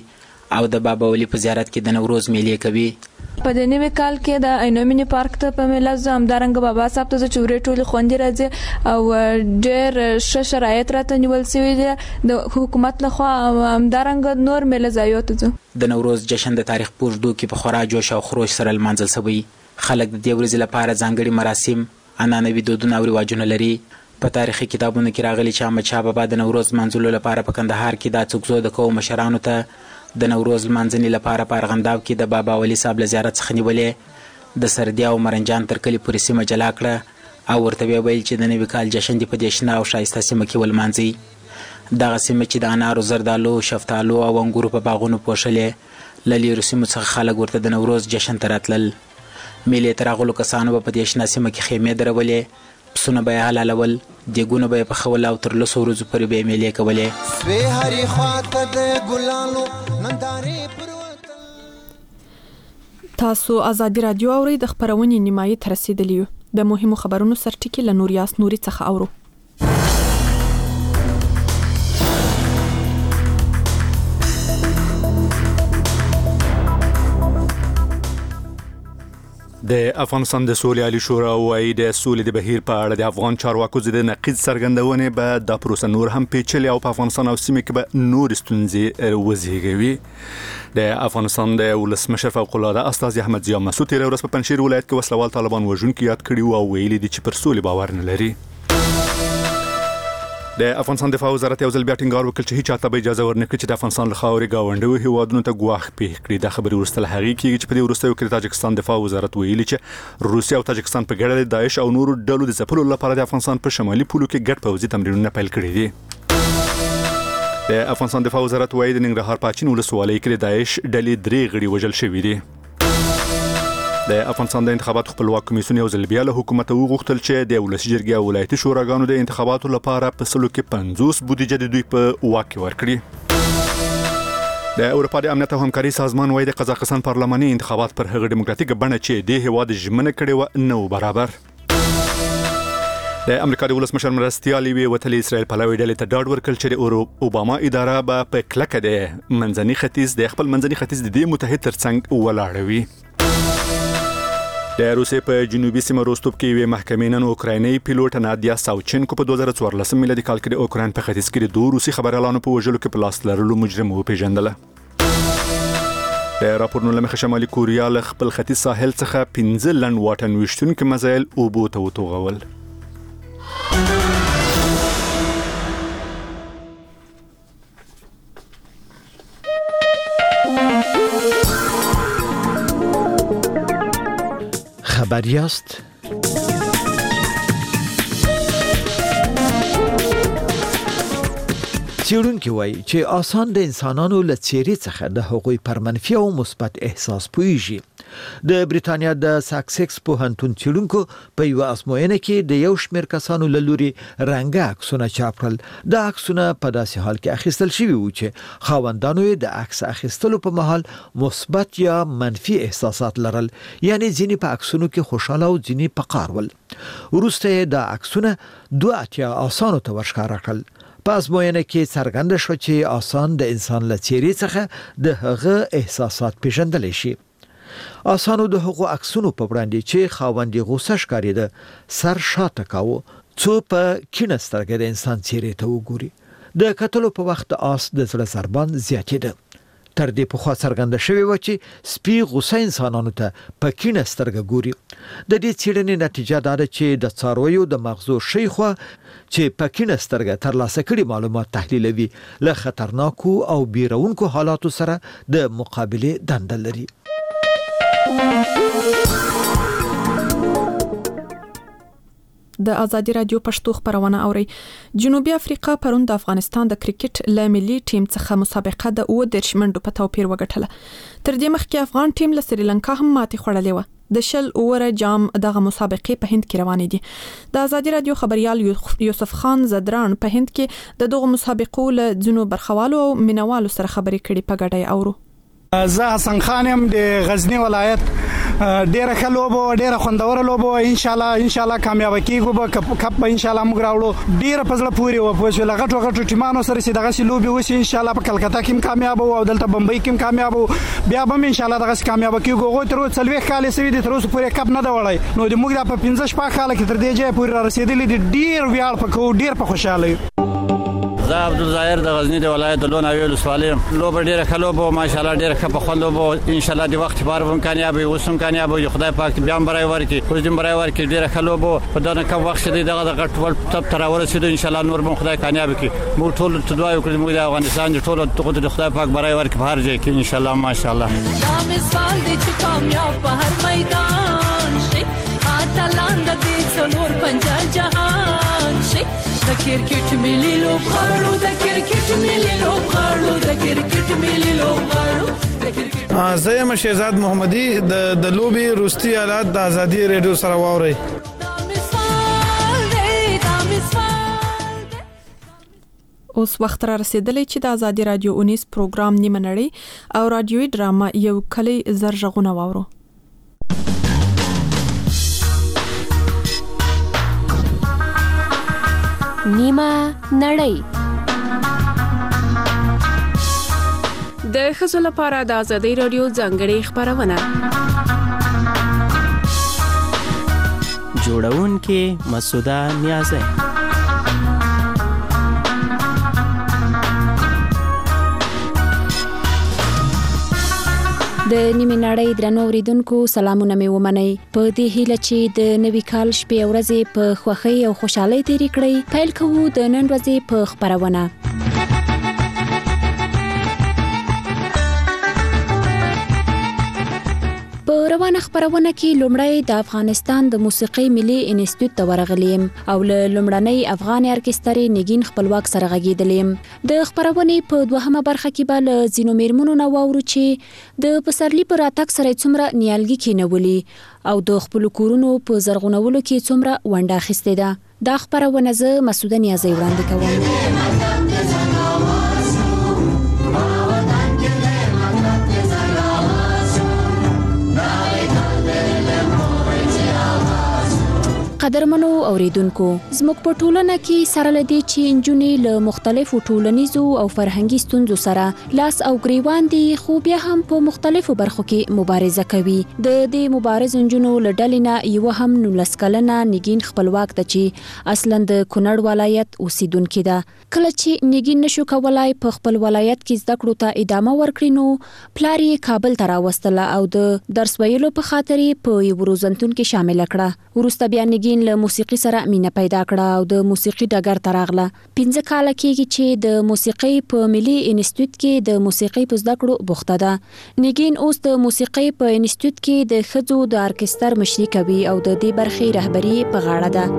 او د بابا ولی په زیارت کې د نوروز میلې کوي. په د نوي کال کې د عینومینی پارک ته په میله زم دارنګ بابا صاحب ته چورې ټولې خوندې راځي او ډېر ښه شرایط راته نیول شوي دي د حکومت لخوا دارنګ نور میله ځایو ته ځو. د نوروز جشن د تاریخ په اوږدو کې په خورا جوش او خروش سره لمانځل شوی. خلک د دې ورځې لپاره ځانګړي مراسم، عنعنوي دودونه او رواجونه لري. په تاریخي کتابونو کې راغلي چې احمدشاه بابا د نوروز لمانځلو لپاره په کندهار کې دا څوکزو د قوم مشرانو ته د نوروز لمانځنې لپاره په ارغنداب کې د بابا ولی صاحب له زیارت څخه نیولې د سردیا او مرنجان تر کلي پورې سیمه جلا کړه او ورته ویل چې د نوي کال جشن دې په دې شنه او ښایسته سیمه کې ولمانځي. دغه سیمه چې د انارو، زردالو، شفتالو او انګورو په باغونو پوښلې، له لیرو سیمو څخه خلک ورته د نوروز جشن ته راتلل. میلې ته راغلو کسانو به په دې شنه سیمه کې خیمې درولې، پسونه به یې حلالول، دیګونه به یې پخول او تر 10 ورځو پورې به یې میلې کولې. تاسو آزادي رادیو اورئ. د خبرونې نیمایي ته رسیدلی یو. د مهمو خبرونو سرټکی له نوریاس نوري څخه اورو. د افغانستان د سولې عالی شورا وايي د سولې د بهیر په اړه د افغان چارواکو ضد نقیض څرګندونې به د پروسه نور هم پیچلې او په افغانستان او سیمه کې به نور ستونزې وزېږوي. د افغانستان د ولسمشر فوق العاده استاذ احمد ضیا مسعود تیر ورځ په پنځیر ولایت کې وسلوال طالبان وژونکي یاد کړي او ویلي دي چې پر سولې باور نه لري. د افغانستان دفاع وزارت یو ځل بیا ټینګار وکړ چې هیڅ چاته به اجازه ورنکړي چې د افغانستان له خاورې گاونډیو هیوادونو ته ګواښ پیښ کړي. د خبري ورسته له هغې کېږي چې په دې وروستیو کې د تاجکستان دفاع وزارت ویلي چې روسیا او تاجکستان په ګډه د داعش او نورو ډلو د ځپلو لپاره د افغانستان په شمالي پولو کې ګډ پوځي تمرینونه پیل کړي دي. د افغانستان دفاع وزارت وایي د ننګرهار پاچین ولسوالۍ کې د داعش ډلې 3 غړي وژل شوي دي. د افغانستان د انتخاباتو خپلواک کمیسیون یو ځل بیا له حکومت وغوښتل چې د ولسي جرګې او ولایتي شوراګانو د انتخاباتو لپاره په سلو کې 50 بودیجه د دوی په واک کې ورکړي. د اروپا د امنیت او همکاري سازمان وايي د قزاقستان پارلماني انتخابات پر هغه ډیموکراتیک بڼه چې د هیواد ژمنه کړې و نه برابر. د امریکا د ولسمشر مرستیال وی وتلی اسرائیل پلوي ډلې ته ډاډ ورکړ چې د اوباما اداره به په کلکه د منځني ختیځ د خپل منځني ختیځ د دې متحد ترڅنګ ولاړوي. د روسیې په جنوبي سیمه روستوب کې یوې محکمې نن اوکرایني پیلوټ نادیا ساوچنکو په 2014 میلادي کال کې د اوکراین په ختیځ کې د 2 روسي خبريالانو په وژلو کې په لاس لرلو مجرم وپېژندله. د راپورونو له مخې شمالي کوریا له خپل ختیځ ساحل څخه 15 لنډ واټن ویشتونکي میزایل اوبو ته وتوغول. خبریاست. څېړونکي وایي چې آسان د انسانانو له څېرې څخه د هغوی پر منفي او مثبت احساس پوهیږي. د بریتانیا د ساکسیکس پوهنتون څېړونکو په یو ازموینه کې د یو شمېر کسانو له لوري رنګه عکسونه چاپ کړل. د عکسونه په داسې حال کې اخیستل شوي وو چې خاوندانو یې د عکس اخیستلو په مهال مثبت یا منفي احساسات لرل، یعنی ځینې په عکسونو کې خوشاله او ځینې په قهر ول. وروسته یې د عکسونه 2 آسانو ته ورښکاره کړل. په ازموینه کې څرګنده شو چې آسان د انسان له څېرې څخه د هغه احساسات پیژندلی شي. آسانو د هغو عکسونو په وړاندې چې خاوند یې غوسه ښکارېده سر شاته کاوه څو په کیڼه سترګه د انسان څېرې ته وګوري. د کتلو په وخت د آس د زړه ضربان زیاتېده. تر دې پخوا څرګنده شوې وه چې سپي غوسه انسانانو ته په کیڼه سترګه ګوري. د دې څېړنې نتیجه دا ده چې د څارویو د مغزو ښۍ خوا چې په کیڼه سترګه ترلاسه کړي معلومات تحلیلوي له خطرناکو او بیرونکو حالاتو سره د مقابلې دنده لري. د آزادي رادیو پښتو خبرونه اوري. جنوبي افریقا پرون د افغانستان د کرکټ له ملي ټیم څخه مسابقه د 10 منډو په توپیر وګټله. تر دې مخکې افغان ټیم له سریلانکا هم ماتې خوړلې و. د شل اوره جام دغه مسابقې په هند کې روانې دي. د آزادي رادیو خبريال یوسف خان زدران په هند کې د دغه مسابقو له ځینو برخوالو او مینوالو سره خبرې کړي په ګډه اورو. زه حسن خان يم د غزنی ولایت ډیره ښه لوبه ډیره خوندوره لوبه ان شاء الله کامیاب کیږو به کپ به ان شاء الله موږ راوړو ډیره په زړه پورې و په شل غټو ټیمانو سره چې دغه سی لوبي وشي ان شاء الله په کلکتا کې کامیاب او دلته بمبئی کې کامیاب بیا به ان شاء الله دغه کامیاب کیږو غو تر څلوي کال سوي دي تر اوسه پورې کپ نه دا وړای نو د موږ د 15 شپه کال کې تر دې ځای پورې رسیدلې دي ډیر ویاړ پکو ډیر په خوشاله زه عبدالظاهر د غزنی د ولایت د لون اویل ولسوالۍ لوبه ډیره ښه لوبه ماشاءالله ډیره ښه په خوند لوبه ان شاء الله د وخت بار هم کامیاب وي اوس هم کامیاب وي خدای پاک بیا هم برای ورکړي خو دې برای ورکړي ډیره ښه لوبه په دغه کم وخت کې دغه غټ ول تپ تر ورسېدو ان شاء الله نور به خدای کامیاب کړي موږ ټول ته دعا وکړو موږ د افغانستان ټول ته خدای پاک برای ورکړي په هر ځای کې ان شاء الله ماشاءالله دا مثال دې چې کامیاب په هر میدان شي اتلان د دې څلور پنځه جهان شي د کرکټ ملي لوبغاړو د کرکټ ملي لوبغاړو د کرکټ ملي لوبغاړو زه یم شهزاد محمدي د لوبي روستي حالات د ازادي ریډیو سره واوري اوس وخت را رسیدلی چې د ازادي رادیو 19 پروګرام نیمه نړۍ او رادیوي ډراما یو کلی زرغونه واورو نیمه نړۍ د ښځو لپاره د ازادي رادیو ځانګړې خبرونه جوړونکې مسعوده نیازی د نیمه نړۍ درنو اوریدونکو سلامونه مې ومنئ په دې هیله چې د نوي کال شپې او ورځې په خوښۍ او خوشحالۍ تیرې کړئ پیل کوو د نن ورځې په خبرونه په روانه خبرونه کې لومړی د افغانستان د موسیقي ملي انسټیټیوټ ته ورغلیم او له لومړنۍ افغان ارکسترې نگین خپلواک سره غږیدلیم د خبرونې په دوهمه برخه کې به له ځینو میرمنو نه واورو چې د پسرلي پر راتګ سره څومره نیالګي کینولي او د خپل کورونو په زرغونولو کې څومره ونډه اخیستې ده دا خبرونه زه مسعوده نیازی وړاندې کوم قدرمنو اوریدونکو زموږ په ټولنه کې سره لدی چې انجونې له مختلفو ټولنیزو او فرهنګي ستونزو سره لاس او ګریوان دي خو بیا هم په مختلفو برخو کې مبارزه کوي د دې مبارز انجونو له ډلې نه یو هم 19 کلنه نگین خپلواک ده چې اصلا د کونړ ولایت اوسیدونکې ده کله چې نگین نشو کولای په خپل ولایت کې زده کړو ته ادامه ورکړي نو پلار یې کابل ته راوستله او د درس ویلو په خاطر په یو روزنتون کې شامل کړه وروسته بیا نگین له موسیقي سره مینه پیدا کړه او د موسیقي ډګر ته راغله 15 کال کېږي چې د موسیقي په ملي انسټیټیوټ کې د موسیقي په زده کړو بوخته ده نگین اوس د موسیقي په انسټیټیوټ کې د ښځو د ارکستر مشري کوي او د دې برخې رهبري په غاړه ده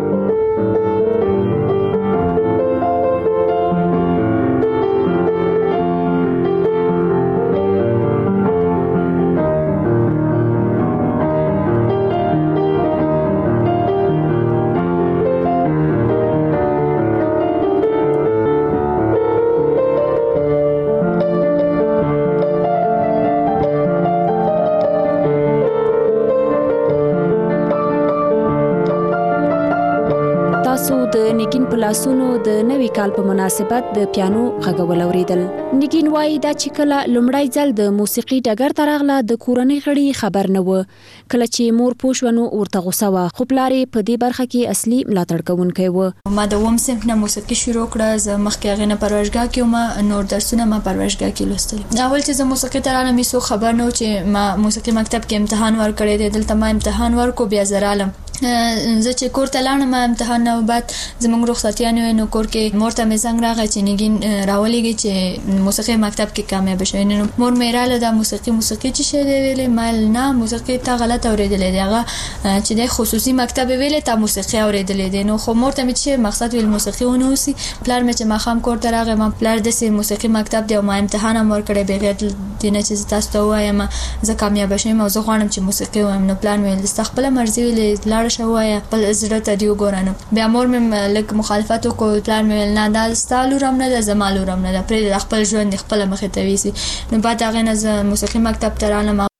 لاسونو د نوي کال په مناسبت د پیانو غږول اوریدل نگین وایي دا چې کله لومړی ځل د موسیقي ډګر ته راغله د کورنۍ غړي خبر نه و کله چې مور پوښونو ورته غوسه و خو پلار په دې برخه کې اصلي ملاتړ کوونکی و ما د وم صنف نه موسیقي شروع کړه زه مخکې هغه نه پروژګه کې ما نور درسونه ما پروژګه کې لوستل اول چې زه موسیقي ته رالم هیڅ خبر نه و چې ما موسیقي مکتب کې امتحان ورکړی دی دلته ما امتحان ورکو بیا زرالم زه چې کور ته لاړم امتحان نه بعد زموږ رخصتیانو نو کور کې مور ته مې زنګ راغی چې نگین راولېږي چې موسیقي مکتب کې کامیاب شوی نو مور مې رااله د موسیقي چې شه دی ویلې مال نه موسیقي ته غلط اورېدلې دی هغه چې د خصوصي مکتب ویلې ته موسیقي اورېدلې دی نو خو مور ته مې چې مقصد ویل موسیقي ونوسی پلار مې چې ما خام کور ته راغی ما پلار د سي موسیقي مکتب دی او ما امتحان هم ورکړی بغیر دینه چې تاسو ته وایم زه کامیاب شوم او زه غواړم چې موسیقي وایم نو پلان مې د خپل مرزي ویلې لاړ شوی خپل زړه ته دیو ګورانو بیا مور مې لکه مخالفت وکړ پلان مې نه دال ستالو رم نه د زمالو رم نه د پرې خپل ژوند خپل مخه ته ویسي نو بعد هغه نه موسیقي مکتب ته رالم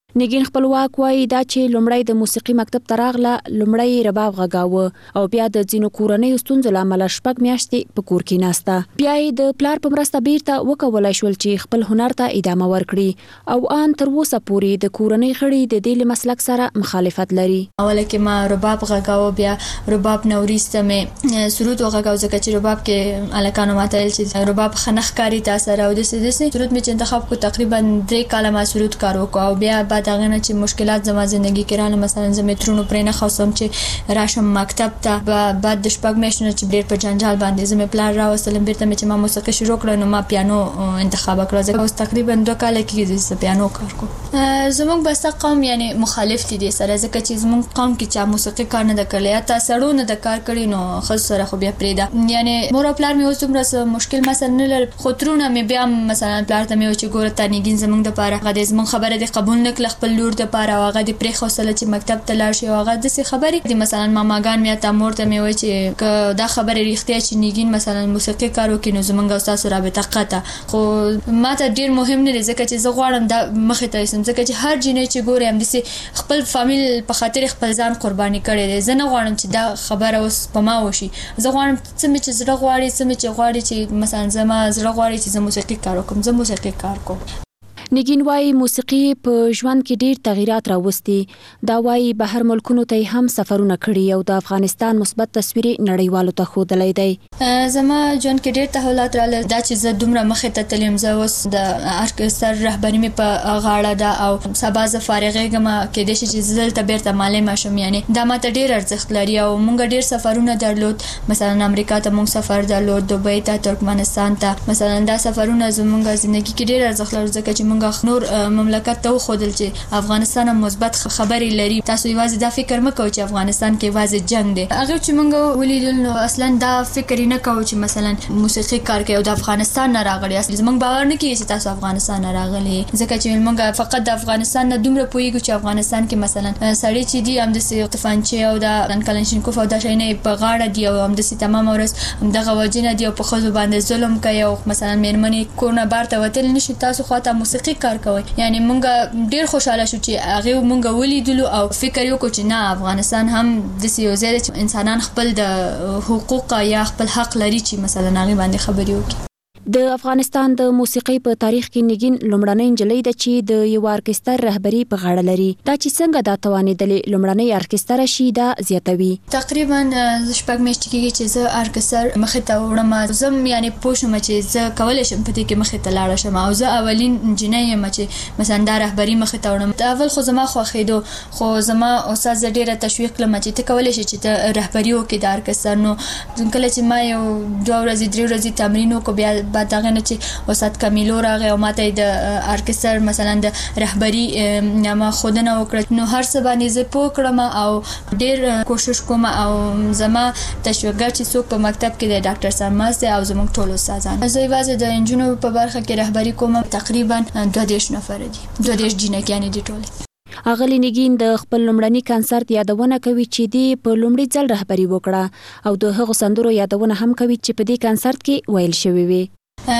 نګین خپلواک وایي دا چې لومړی د موسیقي مکتب ته راغله لومړی رباب غږاوه او بیا د ځینو کورنۍ ستونزو له امله 6 میاشتې په کور کې ناسته. بیا یې د پلار په مرسته بیرته وکولای شول چې خپل هنر ته ادامه ورکړي او ان تر اوسه پورې د کورنۍ غړي د دې مسلک سره مخالفت لري. اوله کې ما رباب غږاوه، بیا رباب نوریسته مې سرود غږاوه ځکه چې رباب کې الکانو ماته چې رباب خنخ کاری تاسو راو د سدسي سرود مې چې انتخاب کو تقریبا 3 کاله ما سرود کار وکاو او بیا داغه نه چې مشکلات زما ژوندۍ کې رانه مثلا زما ترونو پرې نه خوسم چې راشم مکتب ته بعد د شپږ میاشتو چې ډېر په جنجال باندې زما پلان راوستلم بیرته مې چې ما موسیقي شروع کړم نو ما پیانو انتخاب کړ ځکه اوس تقریبا 2 کال کې زه پیانو کار کوم. زموږ بس قوم یعنی مخالف دي سره ځکه چې زموږ قوم کې چې موسیقي کار نه د کړی یا تاسو نه د کار کړی نو خو سره خو بیا پرېدا یعنی مور پلار مې اوس دومره مشکل مثلا نه لر خو ترونه مې بیا مثلا پلار ته مې چې ګوره تا نګین زموږ د پاره غږ زموږ خبره د قبول نکړه خپل لور د پاره واغه د پرې خوصله چې مکتب ته لاړ شي واغه د څه خبرې د مثلا ماماګان مې ته مور ته مې وای چې دا خبره ریښتیا چې نیګین مثلا موسیقي کارو کې نو زمونږ استاد رابطه قطه خو ما ته ډیر مهم نه ځکه چې زه غواړم دا مخه ته سم ځکه چې هر جنې چې ګورم د څه خپل فامیل په خاطر خپل ځان قرباني کړي دي. زه نه غواړم چې دا خبره اوس په ما وشي. زه غواړم چې زړه غواړي چې مثلا زما زړه غواړي چې زه موسیقي کار وکم، زه موسیقي کار کوم. نګین وایي موسیقي په ژوند کې ډیر تغیرات راوستي. دا وایي بهر ملکونو ته هم سفرونه کړي او د افغانستان مثبت تصویر نړیوالو ته ښودلی دی. زما ژوند کې ډیر تحولات راغلل دا چې زه دومره مخې ته تلم. زه اوس د ارکستر رهبري مې په غاړه ده او سبا زه فارغېږم کې د شي چې دلته بیرته معلم شم. یعنی دا ماته ډیر ارزښت لري او مونږ ډیر سفرونه درلود. مثلا امریکا ته مونږ سفر درلود، دوبۍ ته، ترکمنستان ته. مثلا دا سفرونه زمونږ ژوند کې ډیر ارزښت لري ځکه چې نور مملکت ته خودل چې افغانستان مثبت خبري لري. تاسو یوازې دا فکر مکو چې افغانستان کې یوازې جنگ دی. هغه چې موږ ولیدل نو اصلا دا فکر نه کوو چې مثلا موسیقي کار کوي او د افغانستان نه راغلي. اصل زموږ باور نه کیږي چې تاسو افغانستان نه راغلي ځکه چې موږ فقط د افغانستان نه دومره پوهیږو چې افغانستان کې مثلا سړی چې دی هم د سیغتفانچه او د کلنشینکوف او د شینې په غاړه دی او هم د تمام ورځ دغه وجنه دی او په خزو باندې ظلم کوي او مثلا مېرمنې کورونه بارته وتل نشي. تاسو خواته موسیقي کار کوي. یعنی مونږ ډیر خوشاله شو چې هغه مونږ ولیدلو او فکر یو کو چې نه افغانستان هم د سیاسي انسانان خپل د حقوق یا خپل حق لري چې مثلا هغه باندې خبرې وکړي. د افغانستان د موسیقي په تاریخ کې نګین لومړنۍ نجلۍ ده چې د یو ارکستر رهبری په غاړه لري. دا چې څنګه دا توانېدلې لومړنۍ ارکستر شي دا زیاتوي. تقریبا شپږ میاشتې کې چې زه ارکستر مخې ته وړم زم یعنی پوښم چې زه کولای شم په دې کې مخې ته لاړ شم او زه اولین انجینر یم چې مثلا دا رهبری مخې ته وړم. اول خو زما خوښېدو خو زما استاد ډیره تشویق کړم چې ته کولای شې چې ته رهبری وکړې د ارکستر. نو کله چې ما یو 2 ورځې 3 ورځې تمرین وکړ بیا بعد هغه نه چې استاد کامیلو راغی او ماته د ارکستر مثلا د رهبری نامه خودنه وکړه. نو هر څه باندې زه پوه کړم او ډیر کوشش کوم او زما تشویقات چې څوک په مکتب کې د ډاکټر ساماس دی او زموږ ټول استادان. زه یوازې د انجونو په برخه کې رهبری کوم. تقریبا 22 نفر دي، 22 جنکیان دي ټول. اغلی نګین د خپل لومړني کنسرت یادونه کوي چې دی په لومړي ځل رهبری وکړه او د هغو سندرو یادونه هم کوي چې په دې کنسرت کې ویل شوی وي.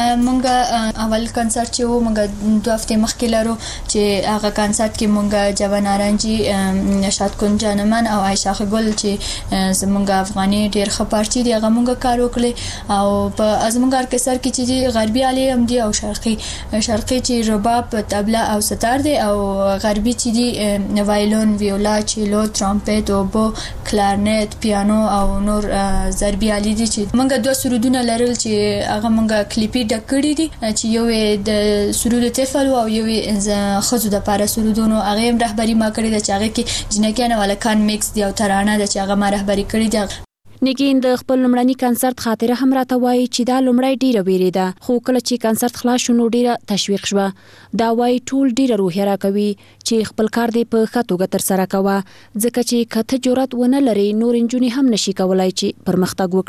مونږ اول کنسرت چې و مونږ 2 هفته مخکې لرو چې هغه کنسرت کې مونږ جوان نارنجي، نشاط کنجانمن او عایشه خګل چې زمونږ افغاني ډیر خبرچی دی هغه مونږ کار وکړي او په زمونږ ارکستر کې چې غربي آلې هم دي او شرقي چې رباب، طبله او ستار دي او غربي چې دي وایلون، ویولا، چیلو، ترامپټ، اوبو، کلارنیت، پیانو او نور ضربي آلې دي. چې مونږ 2 سرودونه لرل چې هغه مونږ کلیپ ډکړی دي چې یو د سرود تفل او یو خزو د پاره سرودونو هغه رهبری ما کړی د چاغه کې جنکیانه والا کان میکس دی او ترانه د چاغه ما رهبری کړی دی. نګین د خپل لومړني کنسرت خاطره هم راته وایي چې دا لومړی ډیره ویریده خو کله چې کنسرت خلاص شو نو ډیره تشویق شوه. دا وایي ټول ډیره روحیه راکوي چې خپل کار دی په ښه توګه ترسره کوه ځکه چې کته جرأت ونه لري نور انجونې هم نشي کولای چې پرمختګ وکړي.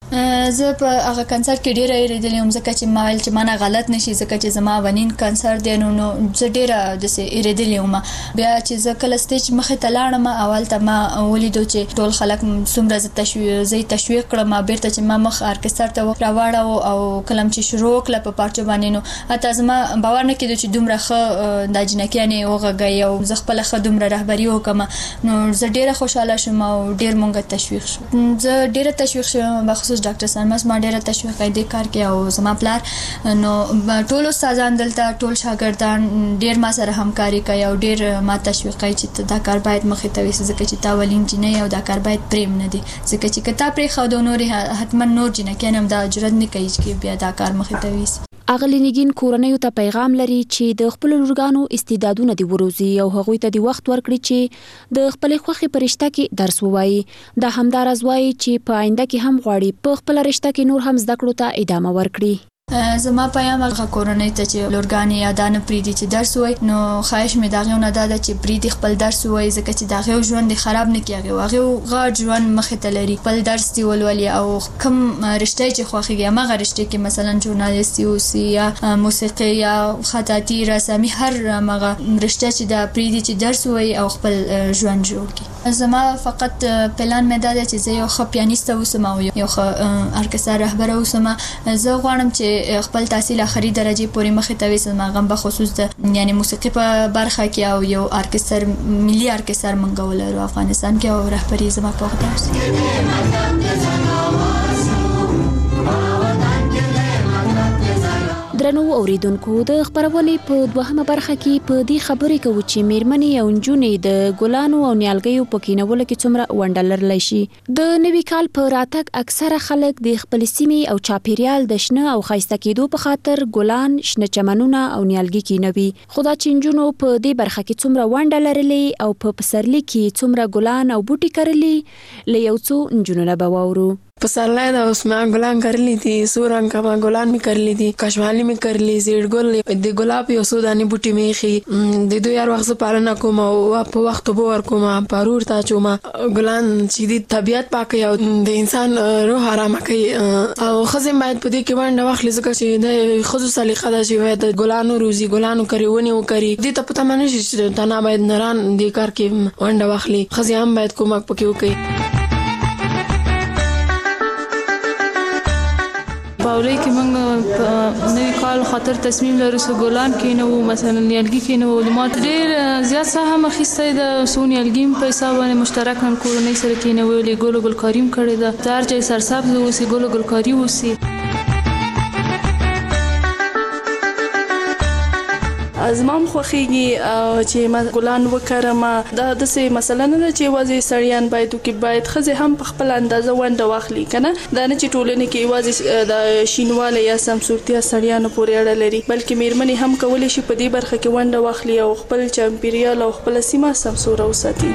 زه په هغه کنسرت کې ډیره یریدلې یم ځکه چې ما ویل چې مانه غلط نشي ځکه چې زما ونین کنسرت دی نو زه ډیره داسې یریدلې یم. بیا چې زه کله سټیج مخې ته لاړم اول ته ما ولیدو چې ټول خلک څومره زه تشویق کړم بیرته چې ما مخ ارکستر ته راوړاو او کلم چې شروع کړ په پارچو باندې نو اته زما باور نه کېدو چې دومره ښه د جنکیانې وغږی او زه خپل ښه دومره رهبري وکم نو زه ډیره خوشاله شوم او ډیر مونږ تشویق شو. زه ډیره تشویق شوم بخصوص ډاکټر سرمس ما ډیره تشویق کړی د کار کې او زما پلار نو ټول استادان دلته ټول شاګردان ډیر ما سره همکاري کوي او ډیر ما تشویق کوي چې دا کار باید مخې ته وي ځکه چې تا ولین جنې او دا کار باید پریم نه دی ځکه چې کته پرې خو د نور حتما نور جنې کینم دا جرأت نه کوي چې بیا دا کار مخې ته وي. اغلی نګین کورنیو ته پیغام لري چې د خپل لورګانو استعدادونه دی وروزي او هغوی ته دی وخت ورکړي چې د خپل خوخي پرشته کې درس ووایي. دا همدار ازوایي چې په آینده کې هم غواړي په خپل رشته کې نور هم زده کړو ته ادامه ورکړي. زما پیغام هغه کورنۍ ته چې لورګانې یا دانه پریدي چې درس وای نو خواهش مې داغه نه داده چې پریدي خپل درس وای ځکه چې داغه ژوند خراب نه کیږي هغه غاړ ژوند مخې ته لري خپل درس دی ولولي او کم رشته چې خوخيږي ما غرشته کې مثلا ژورنالیستي او یا موسیقي یا خطاطي رسامي هر مغه رشته چې دا پریدي چې درس وای او خپل ژوند جوړ کړي. زما فقط پلان مې داده چې زه یو ښه پیانیست اوسم او یو ښه ارکستر رهبر اوسم. زه غواړم چې خپل تحصیل اخري درجه پورې مخې ته وسم غم به خصوص د یعنی موسیقي په برخه کې او یو ارکستر ملي ارکستر منګول او افغانستان کې او رهبری زما په وخت درنو اوریدونکو د خبرونې په دوهمه برخه کې په دې خبرې کوو چې میرمنې او نجونې د ګلانو او نیالګیو په کینولو کې څومره ونډه لرلی شي. د نوي کال په راتګ اکثره خلک د خپل سیمې او چاپیریال د شنه او ښایسته کېدو په خاطر ګلان، شنه چمنونه او نیالګي کینوي. خو دا چې نجونو په دې برخه کې څومره ونډه لرلې او په پسرلي کې څومره ګلان او بوټي کرلي له یو څو نجونو نه به واورو. پسرلی دا اوس ما ګلان کرلی دي سور رنگ کا ګلان می کرلی دي کشمالی می کرلی زیړ ګل د ګلاب یو سو دانی بوټي می خي د دوی یار وخت پالنه کوم او په وخت به ور کوم پرور تا چوم ګلان چې د طبيعت پاکي او د انسان روح آرام کوي او خزم باید په دې کې باندې واخلي ځکه چې د خصوص سلیقه دا چې د ګلانو روزي ګلانو کریونی او کری دې ته پته مانه چې تنا باید نران د کار کې ونده واخلي خزم باید کومک پکې وکړي. باورې کې موږ نوې کال خاطر تصمیم لرو چې ګلان کینو مثلا نیالګي کینو ما ډېر زیات سهم اخیسته د سونی الګیم په حساب باندې مشترک هم کورنۍ سره کینو ولې ګل کاریم کړی دا تر ځای سرسبز اوسې ګل کاری اوسې. ازمام خوخيږي چې ما ګلان وکړم دا د څه مثلا نه چې وازي سړیان باید کې باید خزه هم په خپل اندازه ونده واخلي کنه دا نه چې ټولنه کې وازي د شینواله یا سمسورتیا سړیان پورې اړه لري بلکې میرمنې هم کولای شي په دې برخه کې ونده واخلي او خپل چمپیریال او خپل سیمه سمسور وساتي.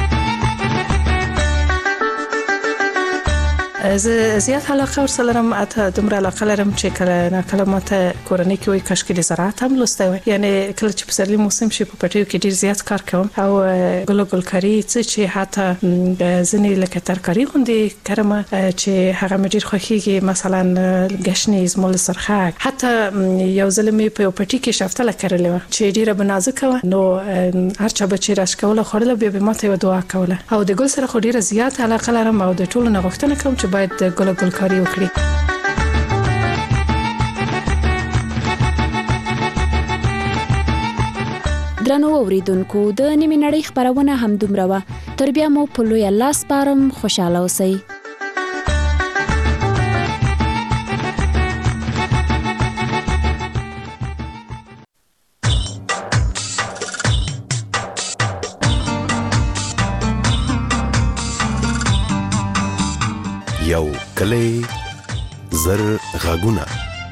زیات علاقه ورسره لرم اته دومره علاقه لرم چې کله نه کله ماته کورنۍ کې وي کاشکې د زراعت هم لوسته وي یعنی کله چې پسرلي موسم شي په پټیو کې ډیر زیات کار کوم او ګلکاري چې حتی ځنې لکه ترکاری غوندي کارم چې هغه مې ډیر خوښیږي مثلا غشنیز مول سرخه حتی یو ځلمې په پټی کې شفتله کړلې و چې ډیره بنازکه و نو هر چا بچی راش کوله خړل به ماته و دعا کوله او د ګل سره خو ډیره زیات علاقه لرم او د ټولو نه غوښتنه کوم چې باید ګلکاري وکړي. درنو اوریدونکو د نیمه نړۍ خبرونه هم دومره و تر بیا مو په لوی الله سپارم خوشاله اوسئ. یو کلی زر غاګونه.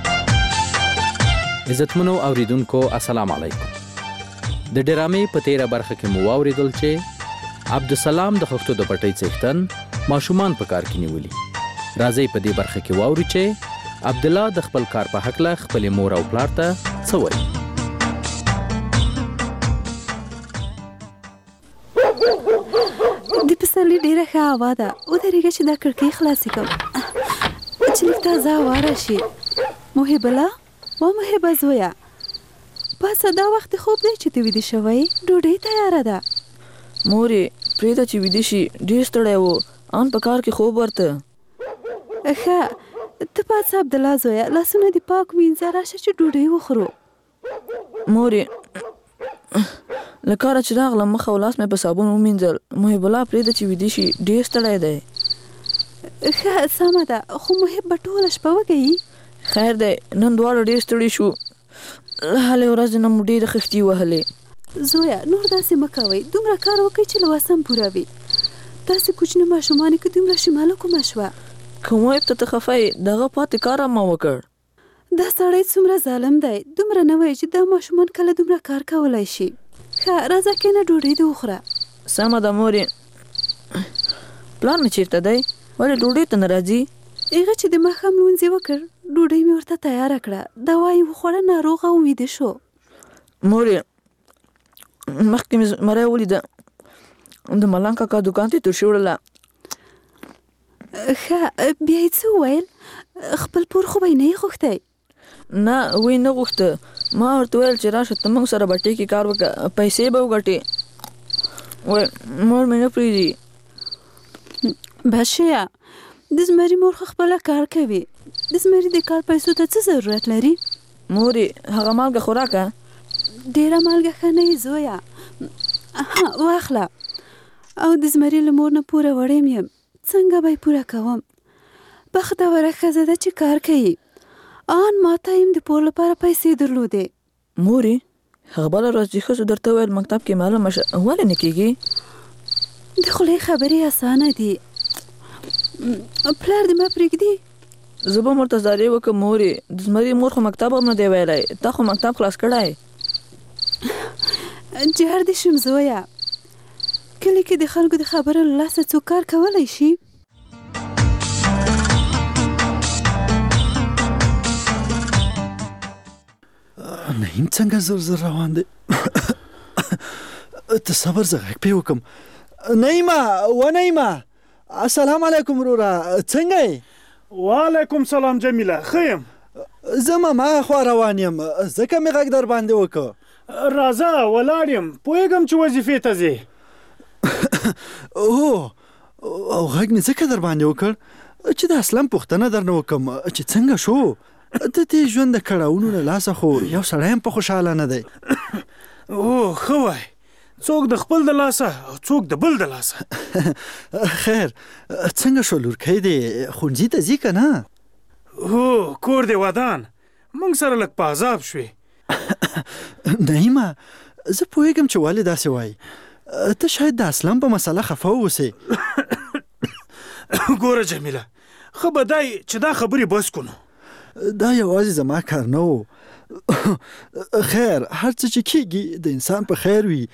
عزتمنو اوریدونکو السلام علیکم. د ډرامې په تیره برخه کې مو اوریدل چې عبدالسلام د خښتو د پټۍ څښتن ماشومان په کار کې نیولي. راځي په دې برخه کې واوري چې عبد الله د خپل کار په حق له خپل مور او پلار ته څه وایي. د پسرلي ډیره ښه هوا ده او درېږه چې دا کړکۍ خلاصې کوم. چې لږ تازه واره شي. محب الله و محب زویا بس دا وخت خوب دی چې ته ویده شوی. ډوډۍ تیاره ده. مورې پرېږده چې ویده شي، ډېر ستړی و، ان په کار کې خوب ورته. ښه ته پاڅه عبدالله زویا، لاسونه دې پاک وینځه، راشه چې ډوډۍ وخورو. مورې له کاره چې راغلم مخ او لاس مې په صابون ومینځل. محب الله پرېږده چې ویده شي، ډېر ستړی دی. ښه سمه ده، خو محب به ټوله شپه وږی. خیر دی، نن دواړه ډېر ستړي شو، له هلې ورځې نه مو ډېرې خښتې وهلې. زویا نور داسې مه کوئ، دومره کار وکړئ چې له وسم پوره وي. داسې کوچني ماشومانې که دومره شماله کومه شوه. که محب ته ته خفه یې، د هغه پاتې کار هم ما وکړ. دا سړی څومره ظالم دی، دومره نه وایي چې دا ماشومان کله دومره کار کولی شي. ښه راځه کېنه ډوډۍ دې وخوره. سمه ده مورې. پلار مې چېرته دی؟ ولې ډوډۍ ته نه راځي؟ هغه چې د ماښام لمونځ یې وکړ، ډوډۍ مې ورته تیاره کړه، دوا یې وخوړه، ناروغه او ویده شو. مورې مخکې مې زمری ولیده، د ملنګ کاکا دوکان ته ترشي وړله. ښه بیا یې څه وویل؟ خپل پور خو به یې نه یې غوښتی؟ نه وی نه غوښته، ما ورته ویل چې راشه ته موږ سره بټۍ کې کار وکړه، پیسې به وګټې. وایي مور مې نه پرېږدي. بشیا د زمري مور خو خپله کار کوي، د زمري د کار پیسو ته څه ضرورت لري؟ مورې هغه مالګه خو راکړه. ډېره مالګه ښه نه یې زویه. واخله. او د زمري له مور نه پوره وړیم یم، څنګه به یې پوره کوم؟ بختوره ښځه ده چې کار کوي. آن ماته یم د پور لپاره پیسې درلودې. مورې هغه بله ورځ چې ښځو درته ویل مکتب کې معلومه شه، ولې نه کېږي؟ د خولې خبرې اسانه دي، پلار دې ما پرېږدي؟ زه به ورته زارۍ وکړم مورې، د زمري مور خو مکتب هم نه دی ویلی، تا خو مکتب خلاص کړی. جهر دې شم زویه، کلي کې د خلکو د خبرو له لاسه څوک کار کولی شي؟ نعیم څنګه زر زر روان دی؟ ته صبر زه غږ پې وکړم. نعیمه و نعیمه السلام علیکم وروره، څنګه یې؟ وعلیکم سلام جمیله، ښه یم. زه ماما خوا روان یم، ځکه مې غږ در باندې وکړ. راځه ولاړ یم، پوهېږم چې وظیفې ته ځې. او غږ مې ځکه در باندې وکړ چې د اصلا پوښتنه درنه وکړم چې څنګه شو؟ د دې ژوند د کړاوونو له لاسه خو یو سړی هم په خوشحاله نه دی. او ښه وای، څوک د خپل د لاسه او څوک د بل د لاسه. خیر څنګه شو لورکۍ دې ښوونځي ته ځي که نه؟ هو کور دې ودان، موږ سره لږ په عذاب شوې. نعیمه زه پوهېږم چې ولې داسې وایي، ته شاید د اسلام په مسله خفه واوسې. ګوره جمیله، ښه به دی چې دا خبرې بس کړو. دا یوازې زما کار نه و. خیر هر څه چې کېږي د انسان په خیر وي.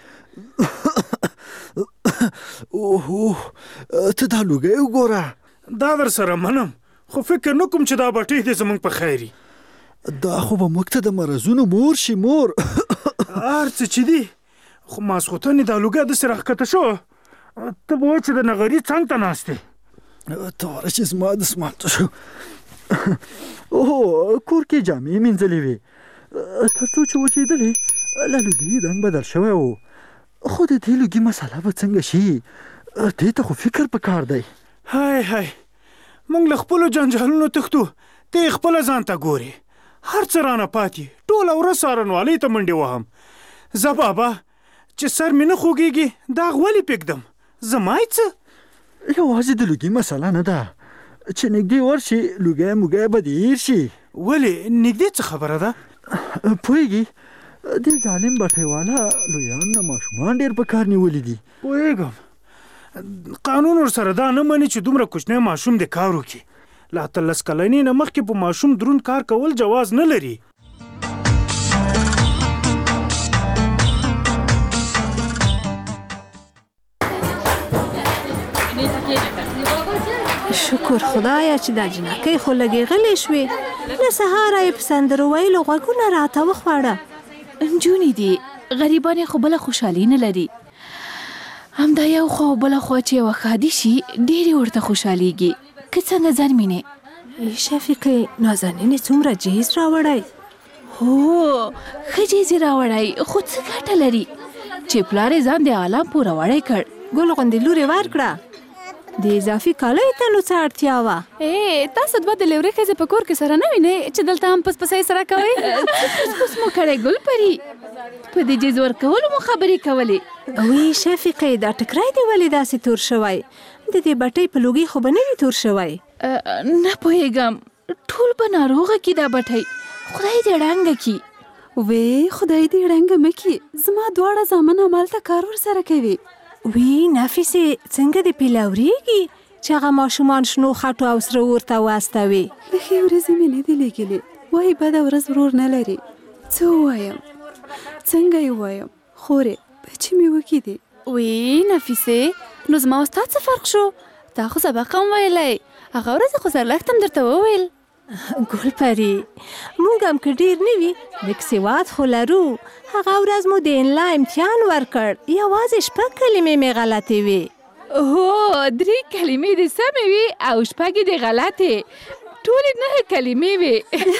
ته دا لوګی وګوره. دا در سره منم، خو فکر نه کوم چې دا بټۍ دې زموږ په خیر وي. دا خو به موږ ته د مرضونو مور شي مور. هر څه چې دي، خو ماسخوتن دا لوګی داسې راښکته شو، ته به وایې چې د نغري څنګ ته ناست یې. ته واره چې زما د سمالته شو. اوه کور کې جامې مینځلې وې، تر څو چې وچېدلې له لوګي رنګ بدل شوی و. خو د دې لوګي مسله به څنګه شي؟ دې ته خو فکر پکار دی. های های موږ له خپلو جنجالونو تښتو، ته یې خپله ځان ته ګورې. هر څه رانه پاتې، ټوله ورځ څارنوالۍ ته منډې وهم. زه بابا چې سر مې نه خوږېږي داغ ولې پرېږدم؟ زما یې څه؟ یوازې د لوګي مسله نه ده چې نږدې ورشي لوګی موګی به دې هېر شي. ولې نږدې څه خبره ده؟ پوهېږي دې ظالم بټۍ والا لویان نه ماشومان ډېر په کار نیولي دي. پوهېږم قانون ورسره دا نه مني چې دومره کوچنی ماشوم دې کار وکړي. له 18 کلنۍ نه مخکې په ماشوم دروند کار کول جواز نه لري. شکر خدایا چې دا جنکۍ خو لږې غلې شوې، له سهاره یې په سندرو ویلو غوږونه راته وخواړه. نجونې دي، غریبانې خو بله خوشحالي نه لري. همدا یو خو بله خوا چې یوه ښادي شي ډېرې ورته خوشحالیږي. که څنګه ځان مینې شفیقې نازنین څومره جهیز راوړی؟ هو ښه جهیز راوړی، خو څه ګټه لري چې پلار یې ځان د عالم پوره وړی کړ. ګل غوندې لور یې ورکړه. د اضافي کالیو ته نو څه اړتیا وه؟ تاسو دوه د لیورې ښځې په کور کې سره نه وینئ چې دلته هم پس پسۍ سره کوئ؟ پس مو کړی ګل پري، په دې جهیز ورکولو مو خبرې کولې. وی شفیقې دا ټکری دی ولې داسې تور شوی؟ د دې بټۍ په لوګي خو به نه وي تور شوی؟ نه پوهېږم، ټول به ناروغه کي دا بټۍ، خدای دې ړنګه کي. وی خدای دې ړنګه مه کي، زما دواړه زامن همالته کار ورسره کوي. وی نفیسې څنګه دې پیلاوریږي چې هغه ماشومان شنو خټو او سره اور ته واستوي؟ د ښې ورځې مې نه دي لیږلې، وایي بده ورځ ورور نه لري. څه ووایم څنګه یې ووایم؟ خورې بچې مې وکې دي. وی نفیسې نو زما او ستا څه فرق شو؟ تا خو سبق هم ویلی، هغه ورځ خو سرلښت هم درته وویل. ګل پري موږ هم که ډېر نه وي لږ سواد خو لرو. هغه ورځ مو د انلا امتحان ورکړ، یوازې 6 کلمې مې غلطې وې. هو 3 کلمې دې سمې وې او 6 دې غلطې، ټولې 9 کلمې وې.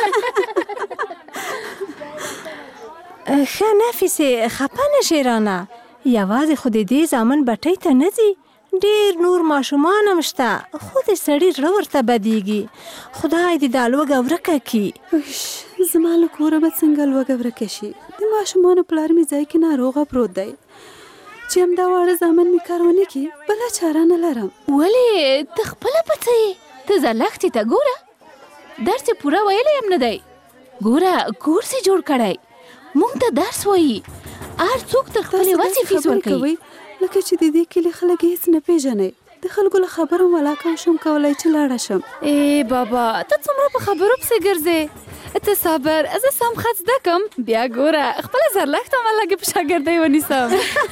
ښه نفیسې خفه نشې رانه، یوازې خو د دې زامن بټۍ ته نه ځي، ډېر نور ماشومان هم شته، خو د سړي زړه ورته بدیږي. خدای دې دا لوږه ورکه کي. زما له کوره به څنګه لوږه ورکه شي؟ د ماشومانو پلار مې ځای کې ناروغه پروت دی، چې همدا واړه زامن مې کار ونه کړي بله چاره نه لرم. ولې ته خپله پڅه یې؟ ته زرلښتې ته ګوره، درس یې پوره ویلی هم نه دی. ګوره کورس یې جوړ کړی، موږ ته درس وایي، هر څوک تر خپلې وسې فیس ورکوي. لکه چې د دې کلي خلک هېڅ نه پیژنئ. د خلکو له خبرو ملاقه شم کولی چې لاړه شم. بابا ته څومره په خبرو پسې ګرځې؟ ته صبر، زه سم خط زده کم، بیا ګوره خپله زرلښت هم لږې په شاګردۍ ونیسم.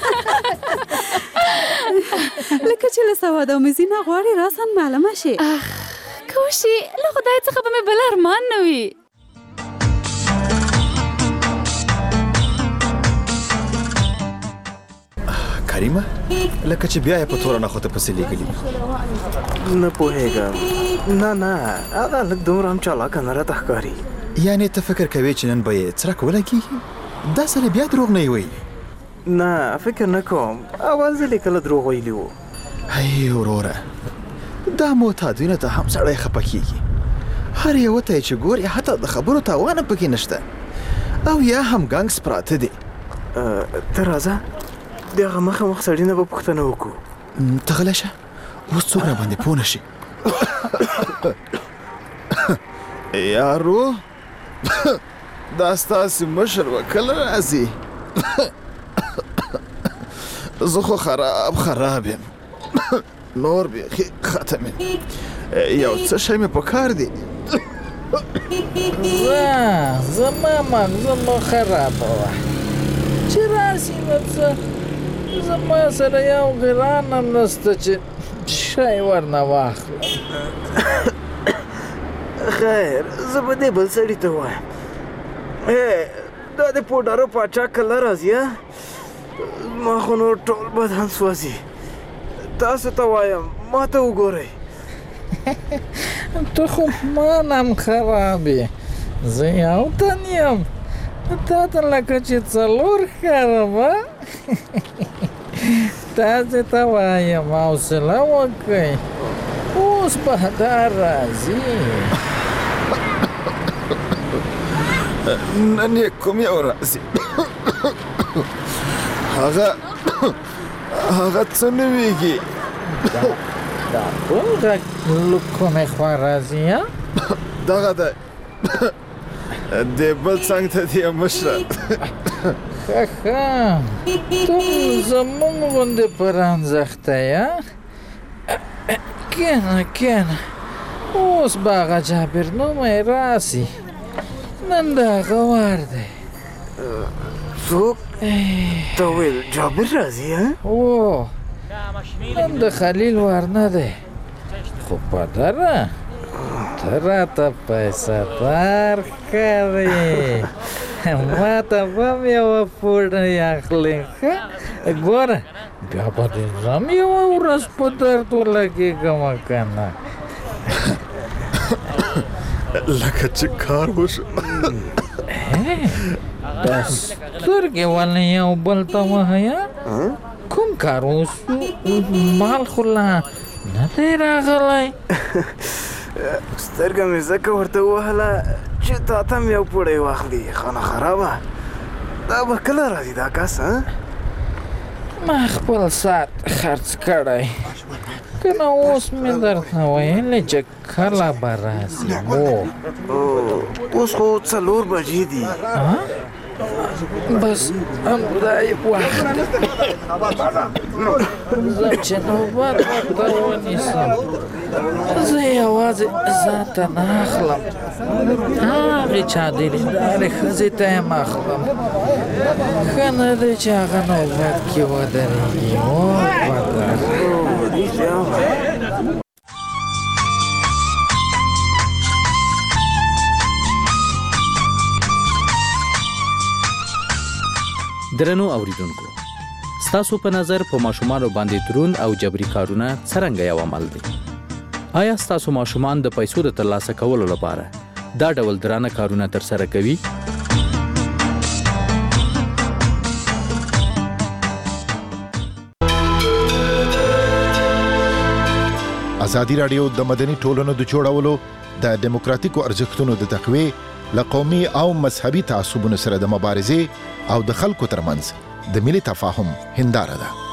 لکه چې له سواد او مزي نه غواړې راسن معلومه شي. که وشي له خدای څخه به مې بل ارمان نه وي. کریمه لکه چې بیا یې په توره نښته پسې لیږلي. نه پوهېږم، نه هغه لږ دومره هم چالاکه نه راته ښکاري. یعنې ته فکر کوې چې نن به یې څرک ولګېږي؟ دا سړی بیا دروغ نه یې وایي؟ نه فکر نه کوم، اول ځل یې کله دروغ ویلي وو. هی وروره دا معتادینو ته هم سړی خفه کېږي، هر یوه ته یې چې ګورې حتی د خبرو تاوان هم پکې نشته، او یا هم ګنګس پراته دي. ته راځه د هغه مخامخ سړي نه به پوښتنه وکړو. ته غلی شه، اوس څوک را باندې پوه نه شي. یارو دا ستاسې مشر به کله راځي؟ زه خو خراب یم، نور بیخي ختم یم، یو څه شی مې په کار دی. زما مغزه مو خرابه وه چې راسي نو څه، زما سره یو غران هم نسته چې شی ورنه واخلم. خیر زه به دې بل سړي ته وایم. دا د پوډرو پاچا کله راځي؟ ما خو نور ټول بدن سوځي. تاسو ته وایم ما ته وګورئ. ته خو مان هم خراب یې، زه یو تن یم، تا ته لکه چې 4 ښکارم. تاسې ته وایم حوصله وکئ، اوس بهدار راځي. نن یې کوم یو راځي؟ هغه څه نومیږي؟ دا کوم غږ له کومې خوا راځي؟ دغه دی، د بل څنګ ته دی مشره. ښه ته زموږ غوندې پرانځخته یې؟ کښېنه اوس به هغه جابر نومی راسي، نن د هغه وار دی. څوک؟ ته ویل جابر راځي؟ هو نن د خلیل وار نه دی، خو پدره ته راته پیسه دار ښکارې، ما ته به هم یوه پوډۍ اخلې. ښه ګوره بیا به دې زم یوه ورځ په درد ولګېږم که نه. لکه چې کار وشو دا سترګې ولې یو بل ته وهیا کوم کار وشو مال خو لا نه دی راغلی سترګه مې ځکه ورته ووهله چې تا ته مې یو پوړی واخلي خانه خرابه دا به کله راځي دا کس ما خپل ساعت خرڅ کړی که نه اوس مې درته ویلې چې کله به راځي اوس خو 4 بجې دي بس همدا یې وخت زه چې نوبت ورته ونیسم زه یوازې ځانته نه اخلم هغې چادرېدارې ښځې ته یې اخلم ښه نه دی چې هغه نوبت کې ودرېږي درنو اوریدونکو ستاسو په نظر په ماشومانو باندې دروند او جبري کارونه څرنګه یو عمل دی آیا ستاسو ماشومان د پیسو د ترلاسه کولو لپاره دا ډول درانه کارونه ترسره کوي ازادي راډیو د مدني ټولنو د جوړولو د دیموکراتیکو ارزښتونو د تقویې له قومي او مذهبي تعصبونو سره د مبارزې او د خلکو ترمنځ د ملي تفاهم هنداره ده